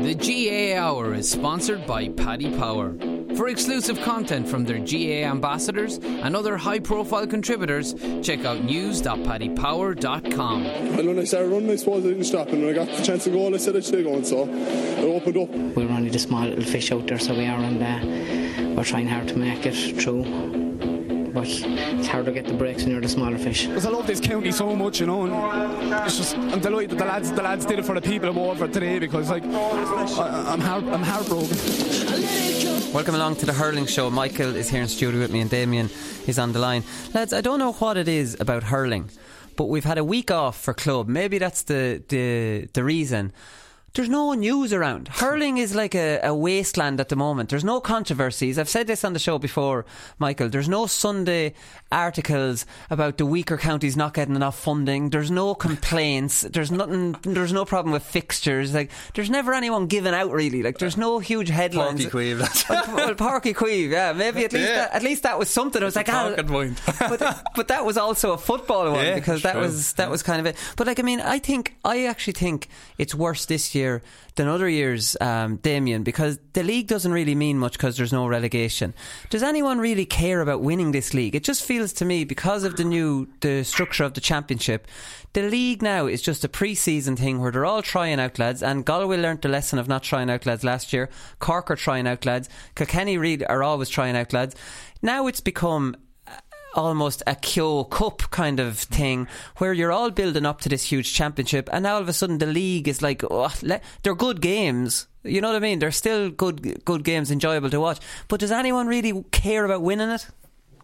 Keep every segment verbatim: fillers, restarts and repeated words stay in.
The G A A Hour is sponsored by Paddy Power. For exclusive content from their G A A ambassadors and other high-profile contributors, check out news dot paddy power dot com. Well, when I started running, I suppose I didn't stop, and when I got the chance to go, I said I should go, and so it opened up. We're only the small little fish out there, so we are, and uh, we're trying hard to make it through. But it's hard to get the breaks when you're the smaller fish. Because I love this county so much, you know, and it's just, I'm delighted that the lads, the lads did it for the people of Waterford today, because like I, I'm heart, I'm heartbroken. Welcome along to the hurling show. Michael is here in studio with me and Damien is on the line. Lads, I don't know what it is about hurling, but we've had a week off for club. Maybe that's the the, the reason. There's no news around. Hurling is like a, a wasteland at the moment. There's no controversies. I've said this on the show before, Michael. There's no Sunday articles about the weaker counties not getting enough funding. There's no complaints. There's nothing. There's no problem with fixtures. Like, there's never anyone giving out, really. Like, there's no huge headlines. Porky Queeve, that's well, well, Porky Queeve, yeah. Maybe at least yeah. that, at least that was something. I was like, ah, but but that was also a football one, yeah, because that true. was that was kind of it. But like, I mean, I think I actually think it's worse this year than other years, um, Damien, because the league doesn't really mean much because there's no relegation. Does anyone really care about winning this league? It just feels to me, because of the new the structure of the championship, the league now is just a pre-season thing where they're all trying out lads, and Galway learnt the lesson of not trying out lads last year. Cork are trying out lads. Kilkenny Reid are always trying out lads. Now it's become almost a Kyo Cup kind of thing where you're all building up to this huge championship, and now all of a sudden the league is like, oh, le- they're good games, you know what I mean, they're still good good games, enjoyable to watch, but does anyone really care about winning it?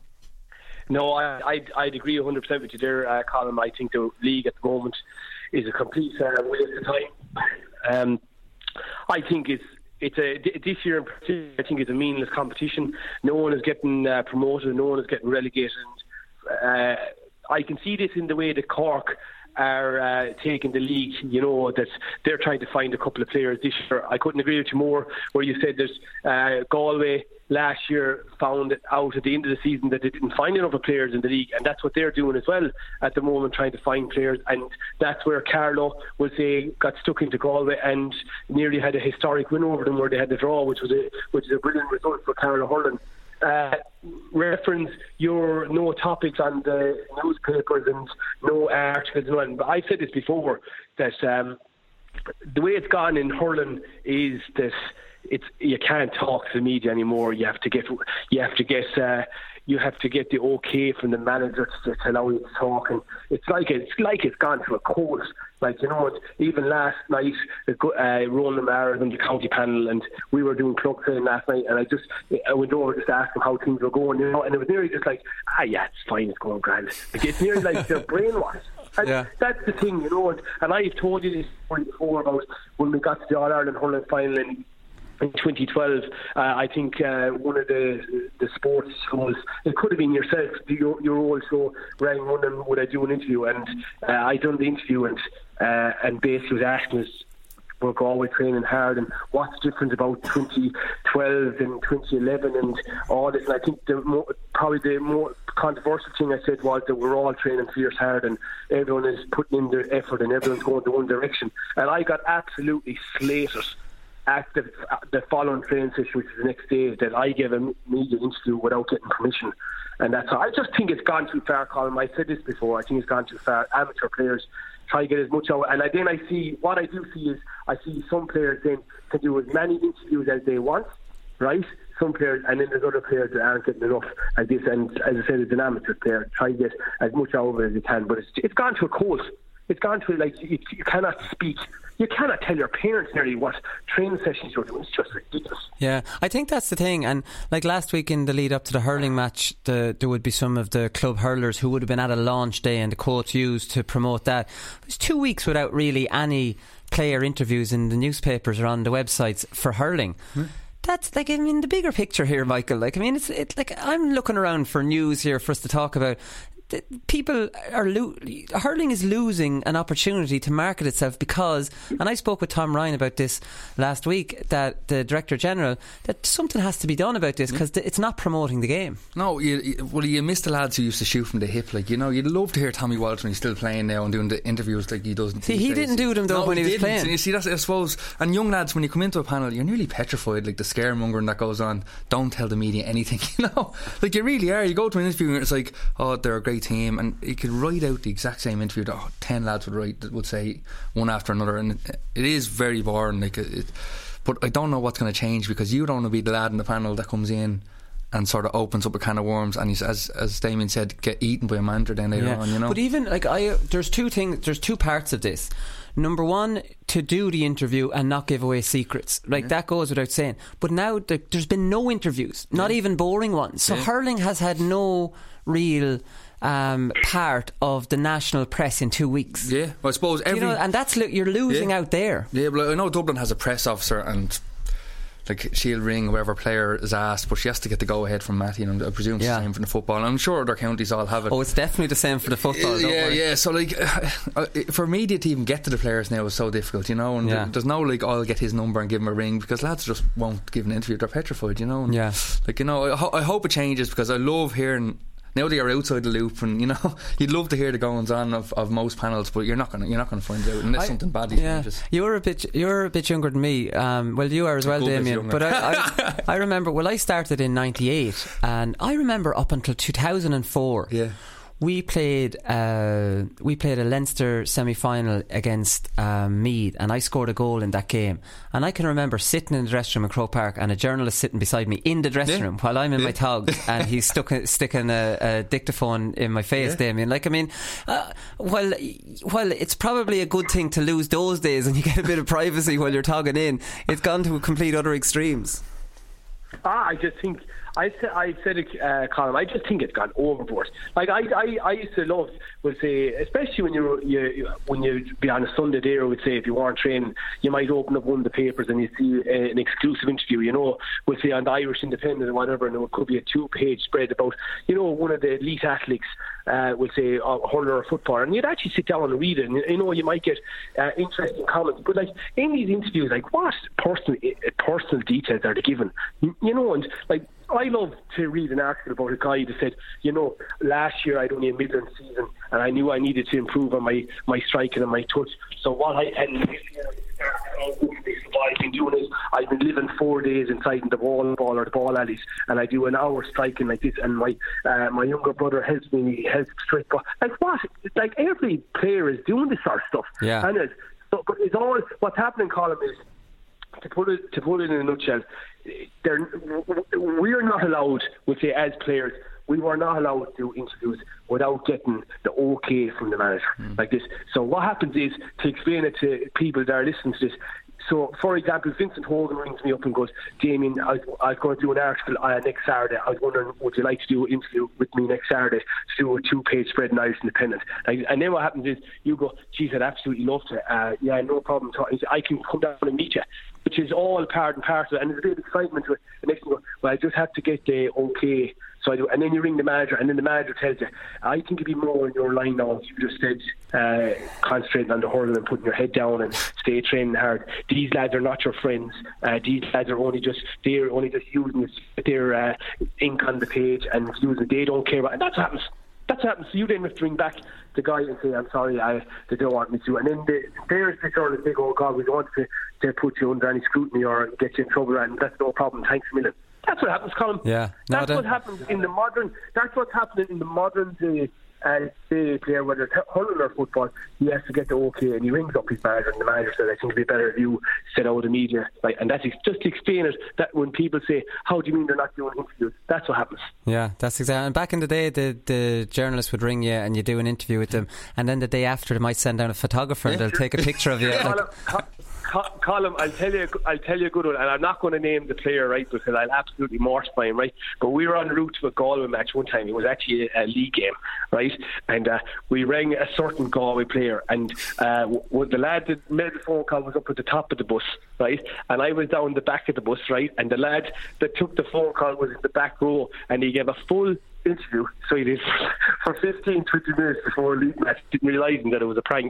No, I, I'd, I'd agree one hundred percent with you there, uh, Colin. I think the league at the moment is a complete uh, waste of time. um, I think it's It's a this year in particular, I think it's a meaningless competition. No one is getting uh, promoted. No one is getting relegated. Uh, I can see this in the way that Cork are uh, taking the league. You know, that they're trying to find a couple of players this year. I couldn't agree with you more. Where you said there's uh, Galway last year found out at the end of the season that they didn't find enough players in the league, and that's what they're doing as well at the moment, trying to find players. And that's where Carlow was say got stuck into Galway and nearly had a historic win over them, where they had the draw, which was a which is a brilliant result for Carlow hurling. Uh, reference your no topics on the newspapers and no articles and all. But I've said this before, that um, the way it's gone in hurling is that it's you can't talk to the media anymore. You have to get you have to get uh, you have to get the okay from the manager to, to allow you to talk, and it's like it's like it's gone to a court. Like, you know, even last night, uh, Roland Maher on the county panel, and we were doing club training last night, and I just I went over just to ask them how things were going, you know, and it was nearly just like, ah, yeah, it's fine, it's going grand. Like, it's nearly like they're brainwashed. And yeah. That's the thing, you know, and, and I've told you this before about when we got to the All-Ireland hurling final in in twenty twelve, uh, I think uh, one of the the sports shows, it could have been yourself, your, your old show, rang one of them, would I do an interview? And uh, I done the interview, and uh, and basically was asking us, we're Galway training hard, and what's the difference about twenty twelve and twenty eleven and all this. And I think the more, probably the more controversial thing I said was that we're all training fierce hard, and everyone is putting in their effort, and everyone's going to one direction. And I got absolutely slated at the, the following training session, which is the next day, that I gave a media interview without getting permission. And that's how I just think it's gone too far, Colin. I said this before. I think it's gone too far. Amateur players try to get as much out, and I, then I see what I do see is I see some players then can do as many interviews as they want, right? Some players, and then there's other players that aren't getting enough like this. And as I said, as an amateur player, try to get as much out of it as you can. But it's it's gone to a court. It's gone to like you, you cannot speak. You cannot tell your parents nearly what training sessions you're doing. It's just ridiculous. Yeah, I think that's the thing. And like last week in the lead up to the hurling match, the, there would be some of the club hurlers who would have been at a launch day, and the quotes used to promote that. It was two weeks without really any player interviews in the newspapers or on the websites for hurling. Hmm. That's like, I mean, the bigger picture here, Michael. Like, I mean, it's it, like I'm looking around for news here for us to talk about. th- people are lo- hurling is losing an opportunity to market itself because, and I spoke with Tom Ryan about this last week, that the Director General, that something has to be done about this because th- it's not promoting the game. No, you, you, well, you miss the lads who used to shoot from the hip. Like, you know, you'd love to hear Tommy Walsh when he's still playing now and doing the interviews like he does. See, he didn't do them though no, when he, he was didn't. playing. And you see, that's, I suppose, and young lads, when you come into a panel, you're nearly petrified, like the scaremongering that goes on. Don't tell the media anything, you know. Like, you really are. You go to an interview and it's like, oh, they're a great team, and you could write out the exact same interview that oh, ten lads would write, that would say one after another, and it, it is very boring. Like, it, it, but I don't know what's going to change because you don't want to be the lad in the panel that comes in and sort of opens up a can of worms, and he's, as as Damien said, get eaten by a manager then later yeah. on. You know. But even like I, there's two things. There's two parts of this. Number one, to do the interview and not give away secrets. Like, yeah. that goes without saying. But now the, there's been no interviews, not yeah. even boring ones. So yeah. hurling has had no real um, part of the national press in two weeks. Yeah, well, I suppose every, you know, and that's you're losing yeah. out there. Yeah, but I know Dublin has a press officer, and like she'll ring whoever player is asked, but she has to get the go ahead from Matty, and I presume it's yeah. the same for the football. And I'm sure other counties all have it. Oh, it's definitely the same for the football. Yeah, don't yeah. So like, uh, for media to even get to the players now is so difficult, you know. And yeah. there's no like, oh, I'll get his number and give him a ring, because lads just won't give an interview. They're petrified, you know. And yeah. Like, you know, I, ho- I hope it changes, because I love hearing. Now that you're outside the loop, and you know, you'd love to hear the goings on of, of most panels, but you're not gonna you're not gonna find out unless I, something badly yeah. changes. You're a bit you're a bit younger than me. Um, well, you are as well, Damien. But I, I, I remember. Well, I started in ninety-eight, and I remember up until two thousand four. Yeah. We played uh, we played a Leinster semi-final against um, Meath, and I scored a goal in that game. And I can remember sitting in the dressing room in Croke Park, and a journalist sitting beside me in the dressing yeah. room while I'm in yeah. my togs, and he's stuck sticking a, a dictaphone in my face, yeah. Damien. Like, I mean, uh, while while it's probably a good thing to lose those days and you get a bit of privacy while you're togging in, it's gone to complete other extremes. Ah, I just think I said I said it, uh, Colin. I just think it's gone overboard. Like I, I, I used to love, would say, especially when you you when you be on a Sunday there, I would say, if you weren't training, you might open up one of the papers and you see uh, an exclusive interview. You know, we'll say on the Irish Independent or whatever, and it could be a two-page spread about, you know, one of the elite athletes. Uh, we'll say a hurler or footballer, and you'd actually sit down and read it, and you know, you might get uh, interesting comments. But like in these interviews, like what personal uh, personal details are they given? You, you know, and like I love to read an article about a guy that said, you know, last year I'd only a Midland season, and I knew I needed to improve on my my striking and my touch. So what I and this year, what I've been doing is I've been living four days inside in the ball ball or the ball alleys, and I do an hour striking like this, and my uh, my younger brother helps me helps strike. Like what? Like every player is doing this sort of stuff. Yeah. And it's, so, but it's all what's happening, Colin, is to put it to put it in a nutshell. We're not allowed, we'll say, as players, we were not allowed to do interviews without getting the OK from the manager mm. like this. So what happens is, to explain it to people that are listening to this, so for example, Vincent Hogan rings me up and goes, Damien, I was, I was going to do an article uh, next Saturday. I was wondering, would you like to do an interview with me next Saturday to do a two-page spread in Irish Independent? Like, and then what happens is, you go, geez, I'd absolutely love to. Uh, yeah, no problem. I can come down and meet you. Which is all part and parcel, and there's a bit of excitement to it. The next thing, you go, well, I just have to get the OK. So I do, and then you ring the manager, and then the manager tells you, I think it'd be more in your line now. You just said uh, concentrating on the hurling and putting your head down and stay training hard. These lads are not your friends. Uh, these lads are only just they're only just using their uh, ink on the page and using it. They don't care about, and that's what happens. That's what happens. So you then have to ring back the guy and say, I'm sorry, I, they don't want me to. And then the, there's the sort of big, oh God, we don't want to, to put you under any scrutiny or get you in trouble, and that's no problem, thanks a million. That's what happens, Colin. Yeah. No, that's what happens in the modern, that's what's happening in the modern day uh, day player, whether it's hurling or football. He has to get the OK, and he rings up his manager, and the manager says, I think it'd be better if you set out the media. Like, and that's just to explain it, that when people say, how do you mean they're not doing interviews? That's what happens. Yeah, that's exactly. And back in the day, the, the journalist would ring you and you do an interview with them, and then the day after they might send down a photographer and they'll take a picture of you. Yeah, like, Colin, Colin, I'll tell you, I'll tell you a good one, and I'm not going to name the player, right, because I'll absolutely mortify him, right. But we were en route to a Galway match one time. It was actually a, a league game, right, and uh, we rang a certain Galway player, and uh, w- the lad that made the phone call was up at the top of the bus, right, and I was down the back of the bus, right, and the lad that took the phone call was in the back row, and he gave a full interview, so he did for fifteen, twenty minutes before a league match, didn't realising that it was a prank.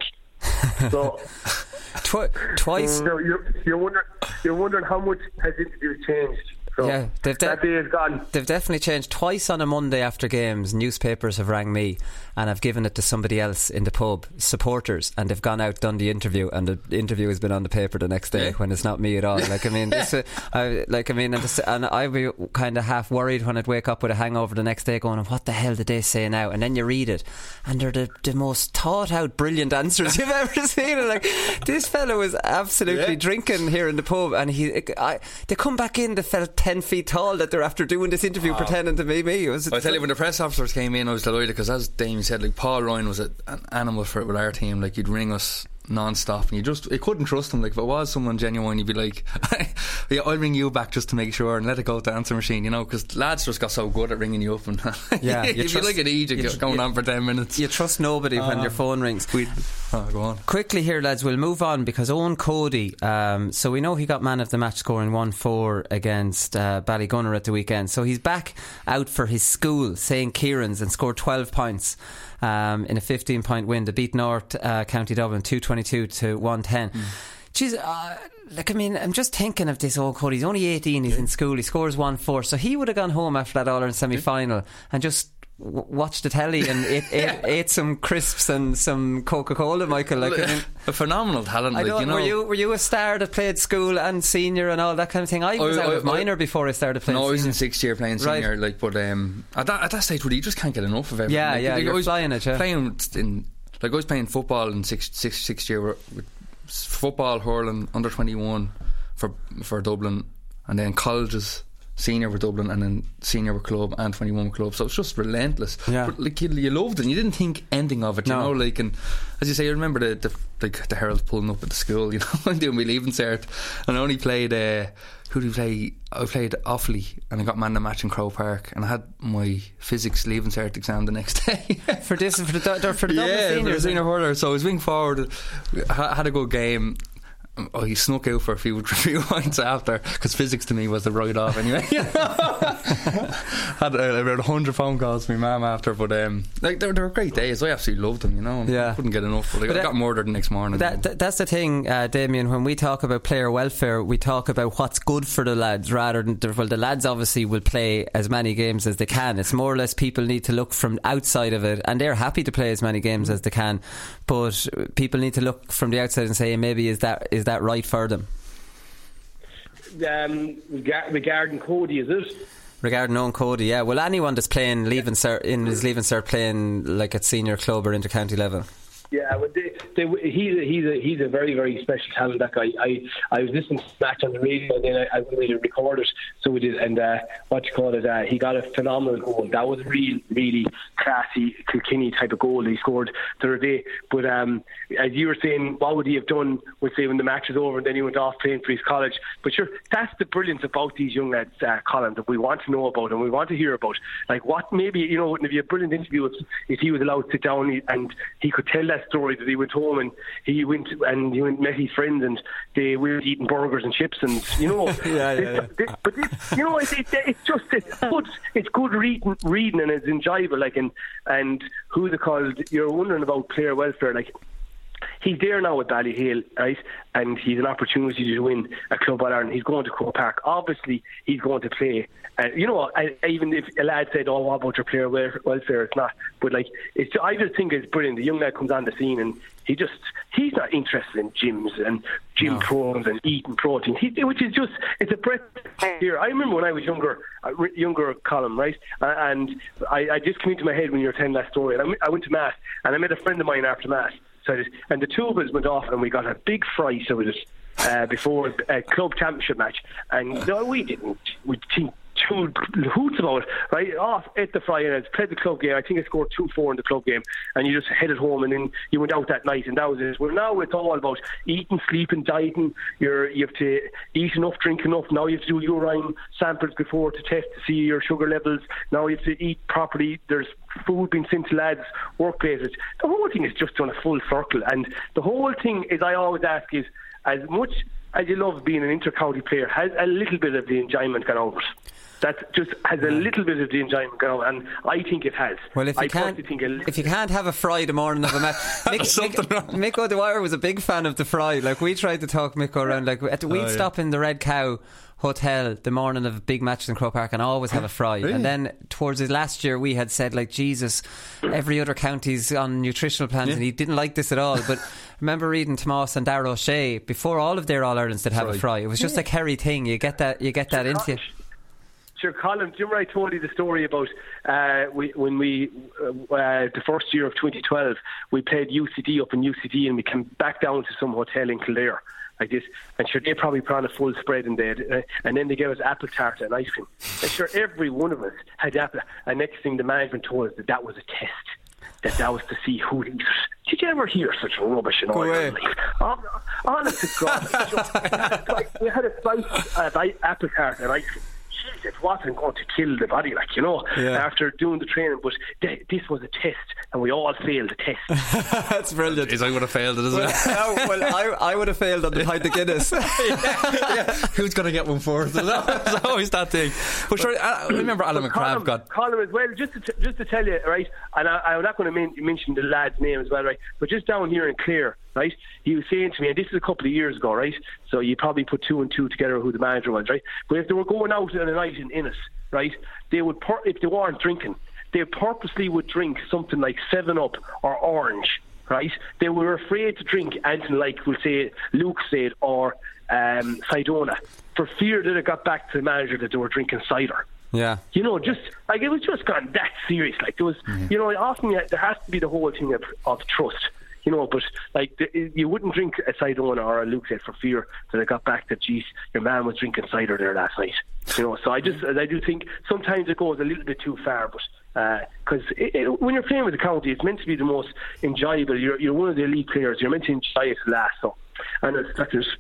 So Twi- twice. You know, you're, you're wondering, you're wondering how much has interviews changed. So yeah, they've de- that day is gone. They've definitely changed. Twice on a Monday after games, newspapers have rang me and I've given it to somebody else in the pub, supporters, and they've gone out, done the interview, and the interview has been on the paper the next day, yeah. when it's not me at all. Like I mean, this, uh, I, like I mean, and, this, and I'd be kind of half worried when I'd wake up with a hangover the next day, going, "What the hell did they say now?" And then you read it, and they're the, the most thought out, brilliant answers you've ever seen. And like this fella was absolutely yeah. drinking here in the pub, and he, I, they come back in, they felt ten feet tall that they're after doing this interview, oh. pretending to be me. It was, I tell you, when the press officers came in, I was delighted because, as Damien said, like Paul Ryan was a, an animal for with our team. Like he'd ring us non-stop, and you just you couldn't trust him. Like if it was someone genuine, you'd be like, yeah, I'll ring you back just to make sure and let it go to the answer machine, you know, because lads just got so good at ringing you up, and yeah, you you'd trust, be like an Egypt you, going you, on for ten minutes. You trust nobody uh, when your phone rings. Oh, go on. Quickly here, lads, we'll move on because Owen Cody, um, so we know he got man of the match, scoring one four against uh, Ballygunner at the weekend, so he's back out for his school, Saint Kieran's, and scored twelve points um, in a fifteen point win to beat North uh, County Dublin two twenty-two to one ten. mm. Jeez, uh, like I mean, I'm just thinking of this Owen Cody. He's only eighteen, he's yeah. in school, he scores one four, so he would have gone home after that All-Ireland semi-final and just w- watched the telly and ate, ate, ate some crisps and some Coca-Cola, Michael. Like, I mean, a phenomenal talent. I like, you know, were you were you a star that played school and senior and all that kind of thing? I was I, out I, of minor I, before I started playing. No, senior. I was in sixth year playing senior. Right. Like, but um, at that at that stage, really, you just can't get enough of everything. Yeah, like, yeah, like, you're I was flying it. Yeah, playing in like I was playing football in sixth sixth sixth year with, with football, hurling, under twenty-one for for Dublin, and then colleges, senior with Dublin, and then senior with club and twenty-one with club. So it's just relentless. Yeah. But like you, you loved it and you didn't think anything of it, you no. know, like, and as you say, I remember the, the like the Herald pulling up at the school, you know, and doing my leaving cert, and I only played uh, who did we play? I played Offaly, and I got man of the match in Crow Park, and I had my physics leaving cert exam the next day. for this for the for the yeah, senior, for the senior hurler. So I was wing forward, had a good game. Oh, he snuck out for a few, few points after, because physics to me was the write off anyway. Had uh, about a hundred phone calls to my mum after, but um, like they, they were great days. I absolutely loved them, you know. Yeah. I couldn't get enough. But, like, but I got that, murdered the next morning. That, that, that's the thing, uh, Damien. When we talk about player welfare, we talk about what's good for the lads rather than the, well, the lads obviously will play as many games as they can. It's more or less people need to look from outside of it, and they're happy to play as many games as they can. But people need to look from the outside and say, maybe is that is that right for them? Um, regarding Cody, is it? Regarding Owen Cody, yeah. Well, anyone that's playing leaving cert in his leaving cert playing like at senior club or inter-county level. Yeah, well, they, they, he's a, he's a he's a very very special talent. That guy. I I was listening to the match on the radio, and then I, I really recorded it. So we did, and uh, what you call it? Uh, he got a phenomenal goal. That was a real, really classy Kilkenny type of goal he scored the other day. But um, as you were saying, what would he have done? We'd say when the match was over, and then he went off playing for his college. But sure, that's the brilliance about these young lads, uh, Colin, that we want to know about and we want to hear about. Like what maybe you know, it'd be a brilliant interview if, if he was allowed to sit down and he could tell that story that he went home and he went and he went met his friends and they were eating burgers and chips and you know yeah, yeah, yeah. This, but this, you know it's, it's, it's just it's good it's good reading reading and it's enjoyable, like, and and who's it called, you're wondering about player welfare, like he's there now with Ballyhale, right, and he's an opportunity to win a Club All Ireland. He's going to Croke Park. Obviously he's going to play, and uh, you know I, even if a lad said, oh, what about your player welfare, it's not, but like it's, I just think it's brilliant. The young lad comes on the scene and he just he's not interested in gyms and gym no. programs and eating protein, he, which is just it's a breath here. I remember when I was younger uh, younger Colin, right, uh, and I, I just came into my head when you were telling that story, and I, I went to Mass and I met a friend of mine after Mass. And the two of us went off and we got a big fry, so it was uh, before a club championship match, and no, we didn't we think two hoots about it, right? Off ate the fry and I played the club game. I think I scored two four in the club game, and you just headed home and then you went out that night, and that was it. Well, now it's all about eating, sleeping, dieting. You're you have to eat enough, drink enough. Now you have to do urine samples before to test to see your sugar levels. Now you have to eat properly. There's food being sent to lads' workplaces. The whole thing is just done a full circle, and the whole thing is, I always ask, is as much as you love being an inter-county player, has a little bit of the enjoyment gone over it? that just has a little bit of the enjoyment going, and I think it has. Well, if you I can't, think a if you can't have a fry the morning of a match, Mick, Mick, Mick O'Dwyer was a big fan of the fry. Like, we tried to talk Mick around. Like, we'd oh, yeah. stop in the Red Cow Hotel the morning of big matches in Croke Park and always have a fry. Really? And then towards his last year, we had said, like, Jesus, every other county's on nutritional plans, yeah. and he didn't like this at all. But I remember reading Tomas and Darragh O'Shea before all of their All Irelands did have fry. a fry. It was just yeah. a Kerry thing. You get that. You get that into you. Sure, Colin, do you remember I told you the story about uh, we, when we, uh, uh, the first year of twenty twelve, we played U C D up in U C D and we came back down to some hotel in Kildare, like this, and sure, they probably put on a full spread in there, uh, and then they gave us apple tart and ice cream. And sure, every one of us had apple, and next thing the management told us that that was a test, that that was to see who would eat it. Did you ever hear such rubbish in all your life? Oh, honest to God, like, we had a slice of apple tart and ice cream. It wasn't going to kill the body, like, you know, yeah. after doing the training, but th- this was a test and we all failed the test. That's brilliant. Is I would have failed it, isn't well, it? No, well, I, I would have failed on the pint of Guinness. yeah, yeah. Who's going to get one first? There's always that thing. But sure, I remember Alan McCrabb got Colin as well, just to, t- just to tell you, right, and I, I'm not going to men- mention the lad's name as well, right, but just down here in Clare, right, he was saying to me, and this is a couple of years ago, right, so you probably put two and two together who the manager was, right, but if they were going out on a night in Innis, right, they would, pur- if they weren't drinking, they purposely would drink something like seven up or Orange, right, they were afraid to drink anything like, we'll say, Luke said, or um, Sidona, for fear that it got back to the manager that they were drinking cider. Yeah, you know, just like it was just gone that serious. Like there was, mm-hmm. you know, often there has to be the whole thing of, of trust. You know, but like the, you wouldn't drink a Sidona or a Luke said for fear that it got back that, geez, your man was drinking cider there last night. You know, so I just I do think sometimes it goes a little bit too far, but because uh, when you're playing with the county, it's meant to be the most enjoyable. You're you're one of the elite players. You're meant to enjoy it last. So, and it's that there's.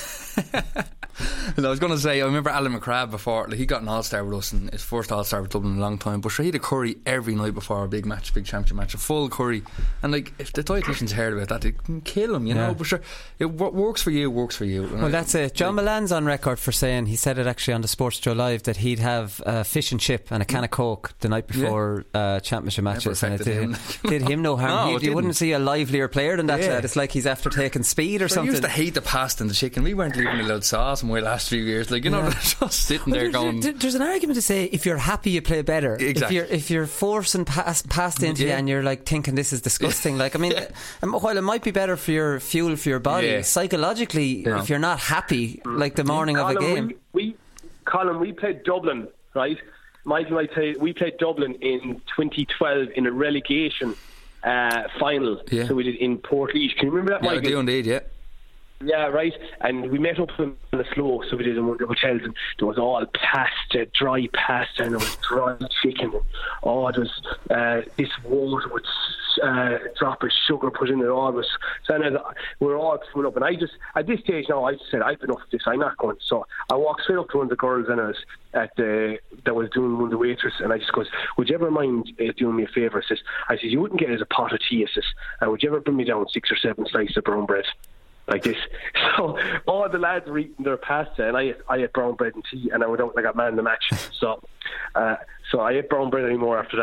I was going to say, I remember Alan McCrabb before, like, he got an All-Star with us, and his first All-Star with Dublin in a long time, but sure, he had a curry every night before a big match, big championship match, a full curry, and like, if the dietitians heard about that, it can kill him, you know, yeah. but sure, it what works for you, works for you. Well, that's it. John like, Milan's on record for saying, he said it actually on the Sports Joe Live, that he'd have a fish and chip and a can of Coke the night before yeah. uh, championship matches, and it did him, did him no harm. No, he, you wouldn't see a livelier player than that yeah. lad. It's like he's after taking speed or so something. I used to hate the pasta and the chicken. We weren't leaving a little sauce in my last few years, like, you know, yeah. they're just sitting well, there going. There, there's an argument to say if you're happy, you play better. Exactly. If you're if you're forcing past, past into yeah. you and you're like thinking this is disgusting, like I mean, yeah. while it might be better for your fuel for your body, yeah. psychologically, yeah. if you're not happy, like the morning Colin, of a game. We, we, Colin, we played Dublin, right? Mike and I played. We played Dublin in twenty twelve in a relegation uh, final. Yeah. So we did in Portlaoise. Can you remember that, yeah, Mike? I do indeed. Yeah. Yeah, right. And we met up in the slow, so we did in one of the hotels, and there was all pasta, dry pasta, and there was dry chicken. And, oh, there was uh, this water with uh, a drop of sugar put in it. All was so anyway, we were all full up. And I just, at this stage now, I just said, I've been off this. I'm not going. So I walked straight up to one of the girls, and I was at the that was doing one of the waitress, and I just goes, would you ever mind uh, doing me a favour? I says, I says, you wouldn't get it as a pot of tea. I says, and would you ever bring me down six or seven slices of brown bread? Like this. So all the lads were eating their pasta, and I I ate brown bread and tea, and I went out and I got man in the match. So uh, so I ate brown bread anymore after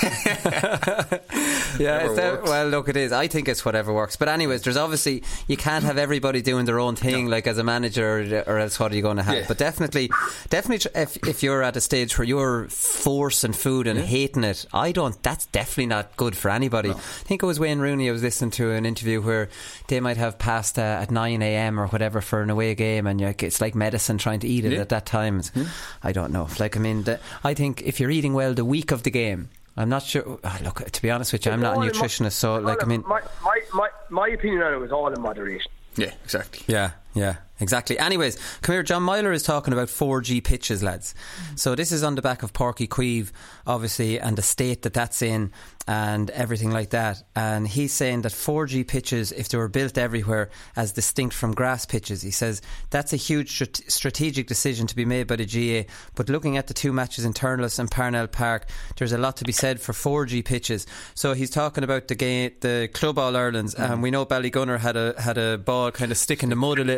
that. Yeah, it's that, well, look, it is. I think it's whatever works. But anyways, there's obviously, you can't have everybody doing their own thing, no. like as a manager, or else what are you going to have? Yeah. But definitely, definitely, if if you're at a stage where you're forcing food and yeah. hating it, I don't. That's definitely not good for anybody. No. I think it was Wayne Rooney. I was listening to an interview where they might have pasta at nine a.m. or whatever for an away game, and you're, it's like medicine trying to eat it yeah. at that time. Yeah. I don't know. Like, I mean, the, I think if you're eating well the week of the game, I'm not sure. Oh, look, to be honest with you, I'm not a nutritionist, so like, I mean, my my my, my opinion on it was all in moderation. Yeah, exactly. Yeah, yeah. Exactly. Anyways, come here. John Myler is talking about four G pitches, lads. So this is on the back of Páirc Uí Chaoimh, obviously, and the state that that's in and everything like that. And he's saying that four G pitches, if they were built everywhere as distinct from grass pitches, he says that's a huge strat- strategic decision to be made by the G A. But looking at the two matches in Turnless and Parnell Park, there's a lot to be said for four G pitches. So he's talking about the game, the Club All Irelands, mm-hmm. and we know Ballygunner had a had a ball kind of stick in the mud a little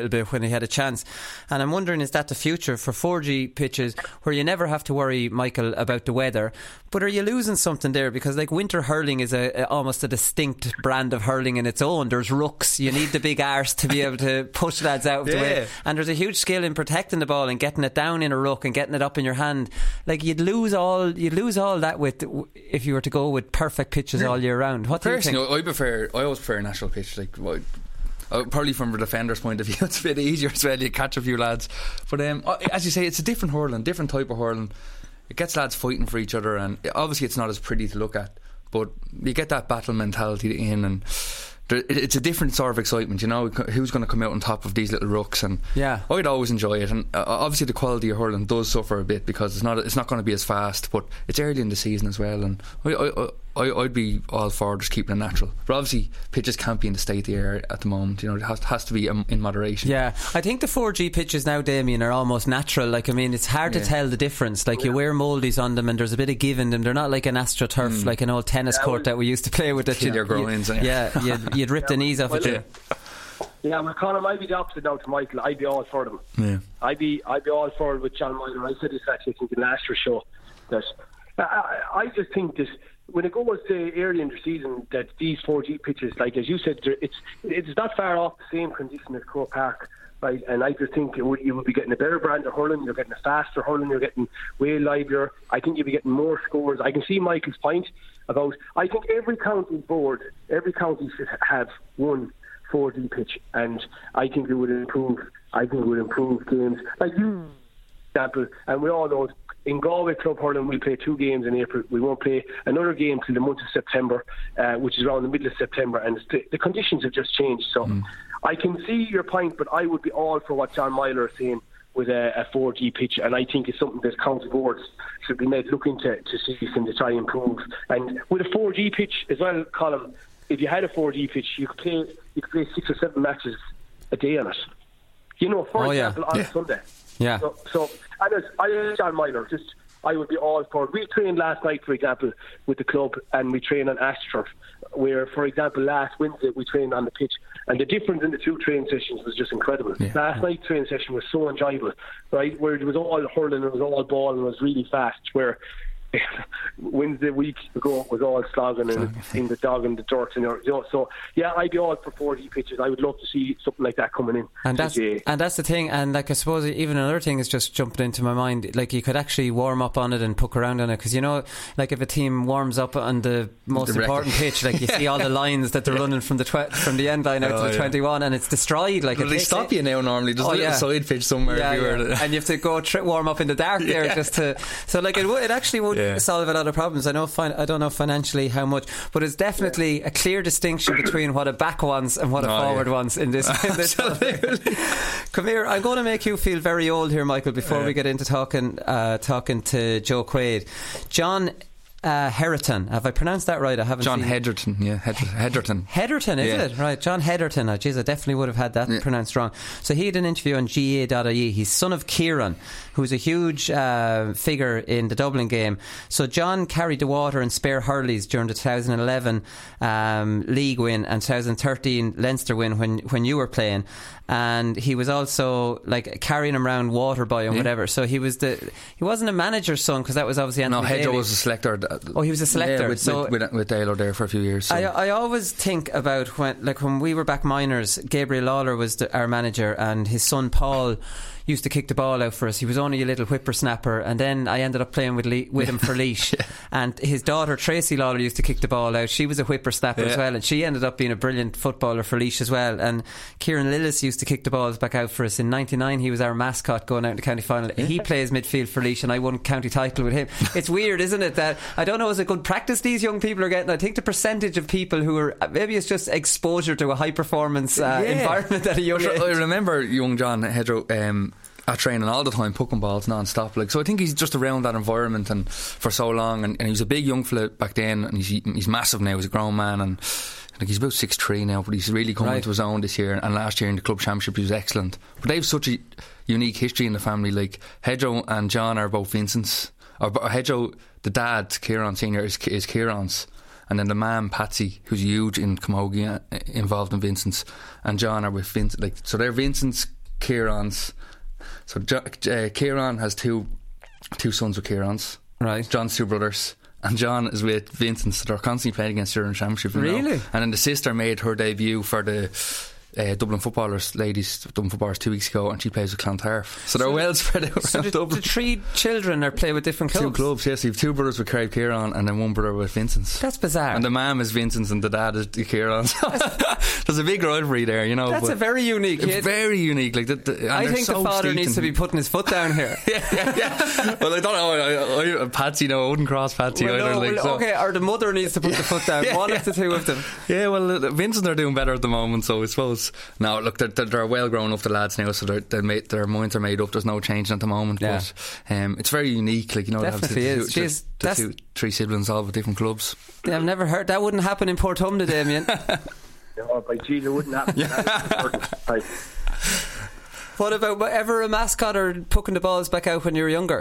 little bit when he had a chance. And I'm wondering, is that the future for four G pitches where you never have to worry, Michael, about the weather? But are you losing something there? Because like winter hurling is a, a almost a distinct brand of hurling in its own. There's rucks. You need the big arse to be able to push lads out of yeah. the way. And there's a huge skill in protecting the ball and getting it down in a ruck and getting it up in your hand. Like you'd lose all you'd lose all that with if you were to go with perfect pitches yeah. all year round. What do you think? I prefer I always prefer a natural pitch. Like well, uh, probably from a defender's point of view, it's a bit easier as well. You catch a few lads, but um, as you say, it's a different hurling, different type of hurling. It gets lads fighting for each other, and obviously it's not as pretty to look at, but you get that battle mentality in, and it's a different sort of excitement, you know, who's going to come out on top of these little rucks. And yeah, I'd always enjoy it. And obviously the quality of hurling does suffer a bit because it's not it's not going to be as fast, but it's early in the season as well, and I, I, I, I'd be all for just keeping it natural. But obviously pitches can't be in the state they are at the moment, you know, it has, has to be in moderation. Yeah, I think the four G pitches now, Damien, are almost natural. Like, I mean, it's hard yeah. to tell the difference. Like, you wear mouldies on them and there's a bit of give in them. They're not like an AstroTurf, mm. like an old tennis yeah, court that we used to play with. That you, your groins, you, yeah, yeah you'd, you'd rip yeah, the knees off well, it. Yeah, yeah well, Conor, I'd be the opposite now to Michael. I'd be all for them. Yeah. I'd be, I'd be all for it with John Miller. I said this actually, I think, in last year's show. That I, I just think that when it goes to early in the season, that these four G pitches, like as you said, it's it's not far off the same condition as Croke Park, right? And I just think it would, you would be getting a better brand of hurling, you're getting a faster hurling, you're getting way livelier. I think you'll be getting more scores. I can see Michael's point about, I think every county board, every county should have one four G pitch, and I think it would improve. I think it would improve games. Like you, example, and we all know in Galway Club Hurling we'll play two games in April. We won't play another game till the month of September, uh, which is around the middle of September, and the, the conditions have just changed. So mm. I can see your point, but I would be all for what John Myler is saying with a, a four G pitch, and I think it's something that county boards should be made look into to see if they try and improve. And with a four G pitch as well, Colin, if you had a four G pitch, you could play you could play six or seven matches a day on it. You know, for oh, example, yeah. on yeah. Sunday. Yeah. So, so and as I, John Myler, just I would be all for it. We trained last night, for example, with the club, and we trained on AstroTurf, where, for example, last Wednesday we trained on the pitch, and the difference in the two training sessions was just incredible. Yeah. Last night's training session was so enjoyable, right? Where it was all hurling, it was all ball, and it was really fast. Where Wednesday week ago was all slogging and in the dog and the dirt, and you know. So yeah, I'd be all for four G pitches. I would love to see something like that coming in. And that's and that's the thing. And like I suppose even another thing is just jumping into my mind. Like you could actually warm up on it and poke around on it, because you know, like if a team warms up on the most the important pitch, like you see all the lines that they're yeah. running from the tw- from the end line out oh, to the yeah. twenty-one, and it's destroyed. Like well, it they stop it. you now normally. There's oh, a little yeah. side pitch somewhere, yeah, yeah. and you have to go tri- warm up in the dark there yeah. just to. So like it, w- it actually would yeah. solve a lot of problems. I know. Fin- I don't know financially how much, but it's definitely yeah. a clear distinction between what a back wants and what a oh, forward yeah. wants in this. In this Come here. I'm going to make you feel very old here, Michael. Before yeah. we get into talking, uh, talking to Joe Quaid, John. Uh, Herriton, have I pronounced that right? I haven't. John seen Hedgerton, yeah, Hedgerton. Hedgerton, is yeah. it? Right, John Hedgerton. Oh, geez, I definitely would have had that yeah. pronounced wrong. So he had an interview on G A dot I E. He's son of Kieran, who's a huge uh, figure in the Dublin game. So John carried the water in spare hurleys during the two thousand eleven um, league win and two thousand thirteen Leinster win when when you were playing. And he was also like carrying him around water boy and yeah. whatever. So he was the he wasn't a manager's son, because that was obviously Anthony no Hedger Daly. was a selector. Oh, he was a selector. Yeah, with, so with, with, with Dalo there for a few years. So. I I always think about when like when we were back minors, Gabriel Lawler was the, our manager, and his son Paul used to kick the ball out for us. He was only a little whippersnapper, and then I ended up playing with Le- with him for Laois. yeah. And his daughter Tracy Lawler used to kick the ball out. She was a whippersnapper yeah. as well, and she ended up being a brilliant footballer for Laois as well. And Kieran Lillis used to kick the balls back out for us. In ninety-nine he was our mascot going out in the county final. Yeah. He plays midfield for Laois, and I won county title with him. It's weird, isn't it, that I don't know, is it good practice these young people are getting? I think the percentage of people who are, maybe it's just exposure to a high performance uh, yeah. environment at a young age. I remember young John Hedgerow um, at training all the time, pucking balls non-stop. Like, so I think he's just around that environment and for so long, and, and he was a big young fella back then, and he's he's massive now. He's a grown man, and like he's about six three now, but he's really come right. into his own this year. And last year in the club championship he was excellent. But they have such a unique history in the family. Like Hedgerow and John are both Vincent's, or Hedgerow, the dad Kieran Senior is, is Kieran's, and then the man Patsy, who's huge in Camogie, uh, involved in Vincent's, and John are with Vincent. Like, so they're Vincent's Kieran's. So jo- uh, Kieran has two two sons with Kieran's. Right. John's two brothers. And John is with Vincent, so they're constantly playing against her in the Championship. Really? Now. And then the sister made her debut for the uh, Dublin footballers, ladies Dublin footballers, two weeks ago, and she plays with Clontarf. So they're so, well spread out so around the, Dublin. The three children are play with different clubs? Two clubs, yes. You have two brothers with Craig Kieran and then one brother with Vincent's. That's bizarre. And the mum is Vincent's and the dad is Kieran's. There's a big rivalry there, you know. That's a very unique. It's very unique. Like the, the, I think so the father needs to be putting his foot down here. yeah, yeah, yeah. Well, I don't know. I, I, Patsy, no, I wouldn't cross Patsy well, either. No, like, well, so. Okay, or the mother needs to put the foot down. yeah, One yeah. of the two of them. Yeah, well, Vincent are doing better at the moment, so I suppose. No, look, they're, they're, they're well grown up, the lads now, so they're, they're made, their minds are made up. There's no changing at the moment. Yeah. But um, it's very unique. Like, you know, definitely they have is. two, Jeez, the two, three siblings all with different clubs. Yeah, I've never heard that. Wouldn't happen in Portumna, Damien. No, by gee, it wouldn't happen. Yeah. What about ever a mascot or pucking the balls back out when you were younger?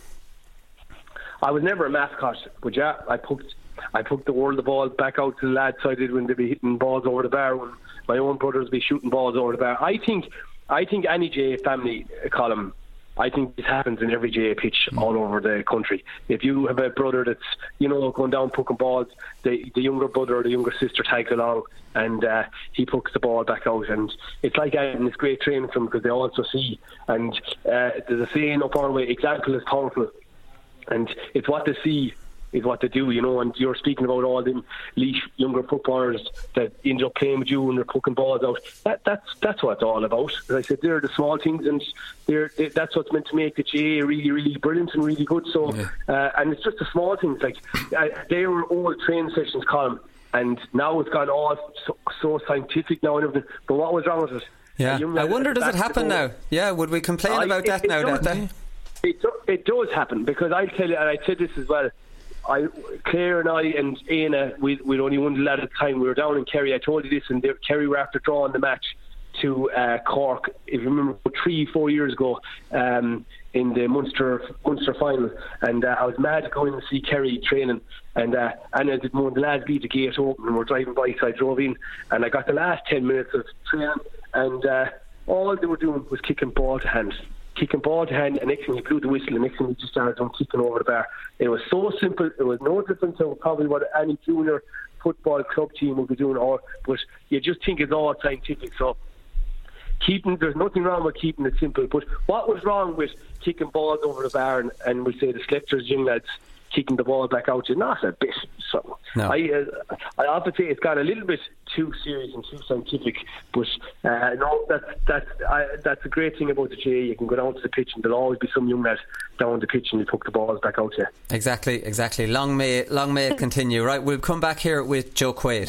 I was never a mascot, but yeah, I poked, I poked the world of balls back out to the lads. So I did when they'd be hitting balls over the bar, when my own brothers would be shooting balls over the bar. I think, I think any J A family, Colin, I think this happens in every J A pitch all over the country. If you have a brother that's, you know, going down poking balls, the the younger brother or the younger sister tags along and uh, he pokes the ball back out, and it's like having this great training from because they also see. And uh, there's a saying up our way: example is powerful, and it's what they see is what they do, you know. And you're speaking about all them Laois younger footballers that end up playing with you and they're poking balls out. That, that's that's what it's all about. As I said, they're the small things, and they're, they, that's what's meant to make the J A really, really brilliant and really good. So, yeah. uh, and it's just the small things. Like uh, they were old training sessions, Colin, and now it's gone all so, so scientific now and everything. But what was wrong with it? Yeah, I wonder, does it happen now? Yeah, would we complain I, about it, that it now? Does, that it, it does happen, because I'll tell you, and I said this as well. I, Claire and I and Aina, we, we'd only one lad at the time. We were down in Kerry. I told you this, and Kerry were after drawing the match to uh, Cork. If you remember, three, four years ago, um, in the Munster Munster final, and uh, I was mad to go in and see Kerry training. And uh, and as one of the lads leave the gate open, and we're driving by, so I drove in, and I got the last ten minutes of training, and uh, all they were doing was kicking ball to hand. Kicking ball to hand, and next thing you blew the whistle, and next thing you just started on kicking over the bar. It was so simple. It was no different to probably what any junior football club team would be doing, or but you just think it's all scientific. So keeping, there's nothing wrong with keeping it simple. But what was wrong with kicking balls over the bar, and, and we say the Schlecter's young lads kicking the ball back out? Is not a bit. So no. I, uh, I often say it's got a little bit too serious and too scientific. But uh, no, that's that's I, that's a great thing about the J A. You can go down to the pitch, and there'll always be some young lad down the pitch, and you poke the balls back out. Yeah, exactly, exactly. Long may long may it continue. Right, we'll come back here with Joe Quaid.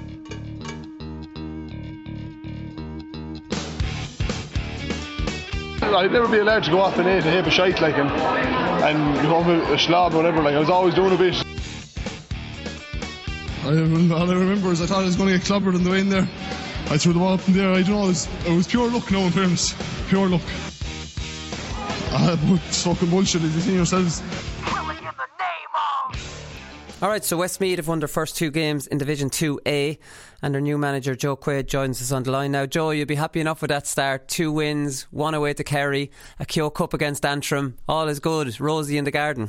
I'd never be allowed to go off and eat a heap of shite like him and go home with a slob or whatever. Like I was always doing a bit. I, all I remember is I thought I was going to get clobbered on the way in there. I threw the ball up in there. I don't know, it was, it was pure luck, no, in fairness. Pure luck. Uh, but it's fucking bullshit, as you see yourselves. Alright, so Westmeath have won their first two games in Division two A, and their new manager Joe Quaid joins us on the line now. Joe, you'll be happy enough with that start. Two wins, one away to Kerry, a Keogh Cup against Antrim. All is good, rosy in the garden.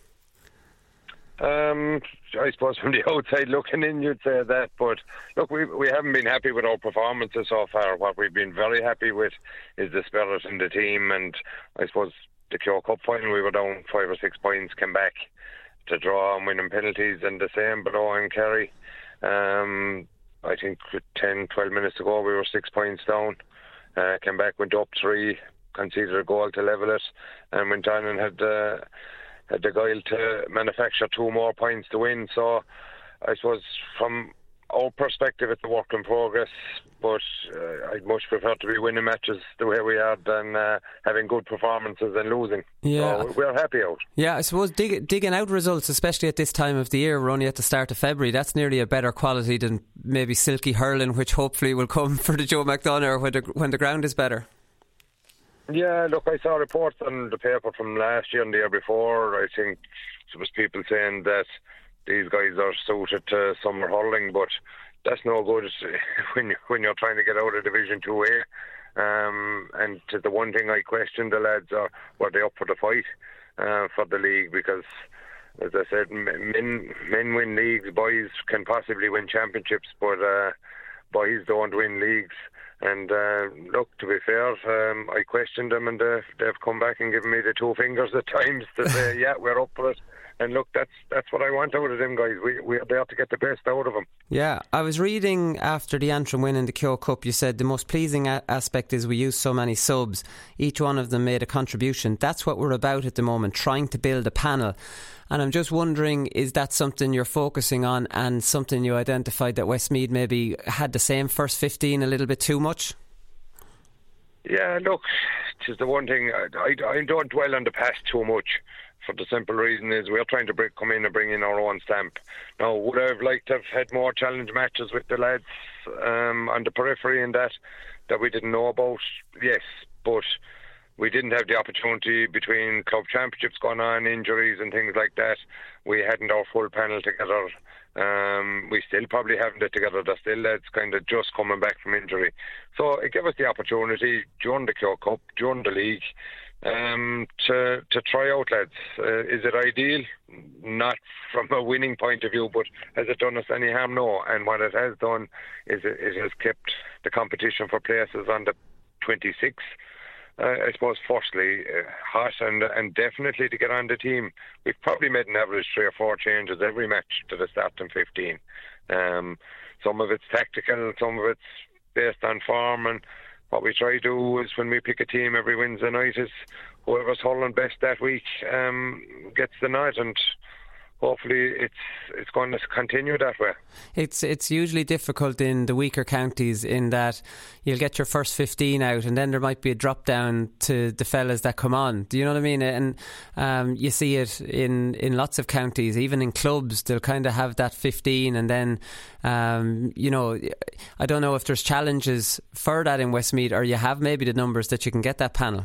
Um, I suppose from the outside looking in you'd say that, but look, we we haven't been happy with our performances so far. What we've been very happy with is the spirit in the team, and I suppose the Keogh Cup final we were down five or six points, came back to draw and winning penalties, and the same below in Kerry. Um, I think ten, twelve minutes ago we were six points down, uh, came back, went up three, conceded a goal to level it, and went on and had uh, had the guile to manufacture two more points to win. So I suppose from our perspective it's a work in progress, but uh, I'd much prefer to be winning matches the way we are than uh, having good performances and losing. Yeah. So we're happy out. Yeah, I suppose dig, digging out results, especially at this time of the year, we're only at the start of February, that's nearly a better quality than maybe silky hurling, which hopefully will come for the Joe McDonough when the, when the ground is better. Yeah, look, I saw reports on the paper from last year and the year before. I think there was people saying that these guys are suited to summer hurling, but that's no good when you when you're trying to get out of Division two A. Um, and to the one thing I questioned the lads are, were they up for the fight uh, for the league? Because, as I said, men men win leagues, boys can possibly win championships, but uh, boys don't win leagues. And uh, look, to be fair, um, I questioned them, and uh, they've come back and given me the two fingers at times to say, yeah, we're up for it. And look, that's that's what I want out of them guys. We, we're there to get the best out of them. Yeah, I was reading after the Antrim win in the Kyo Cup, you said the most pleasing a- aspect is we used so many subs. Each one of them made a contribution. That's what we're about at the moment, trying to build a panel. And I'm just wondering, is that something you're focusing on and something you identified that Westmeath maybe had the same first fifteen a little bit too much? Yeah, look, it's the one thing, I, I, I don't dwell on the past too much. For the simple reason is we're trying to bring, come in and bring in our own stamp. Now, would I have liked to have had more challenge matches with the lads um, on the periphery and that that we didn't know about? Yes, but we didn't have the opportunity between club championships going on, injuries and things like that. We hadn't our full panel together. Um, we still probably haven't it together. There's still lads kind of just coming back from injury. So it gave us the opportunity during the Kyo Cup, during the league, Um, to to try out lads. Uh, is it ideal? Not from a winning point of view, but has it done us any harm? No. And what it has done is it, it has kept the competition for places on the twenty-six. Uh, I suppose firstly uh, hot and and definitely to get on the team. We've probably made an average three or four changes every match to the starting fifteen. Um, some of it's tactical, some of it's based on form, and what we try to do is when we pick a team every Wednesday night is whoever's hurling best that week um, gets the nod, and hopefully it's it's going to continue that way. It's it's usually difficult in the weaker counties in that you'll get your first fifteen out and then there might be a drop down to the fellas that come on. Do you know what I mean? And um, you see it in, in lots of counties, even in clubs, they'll kind of have that fifteen and then, um, you know, I don't know if there's challenges for that in Westmeath, or you have maybe the numbers that you can get that panel.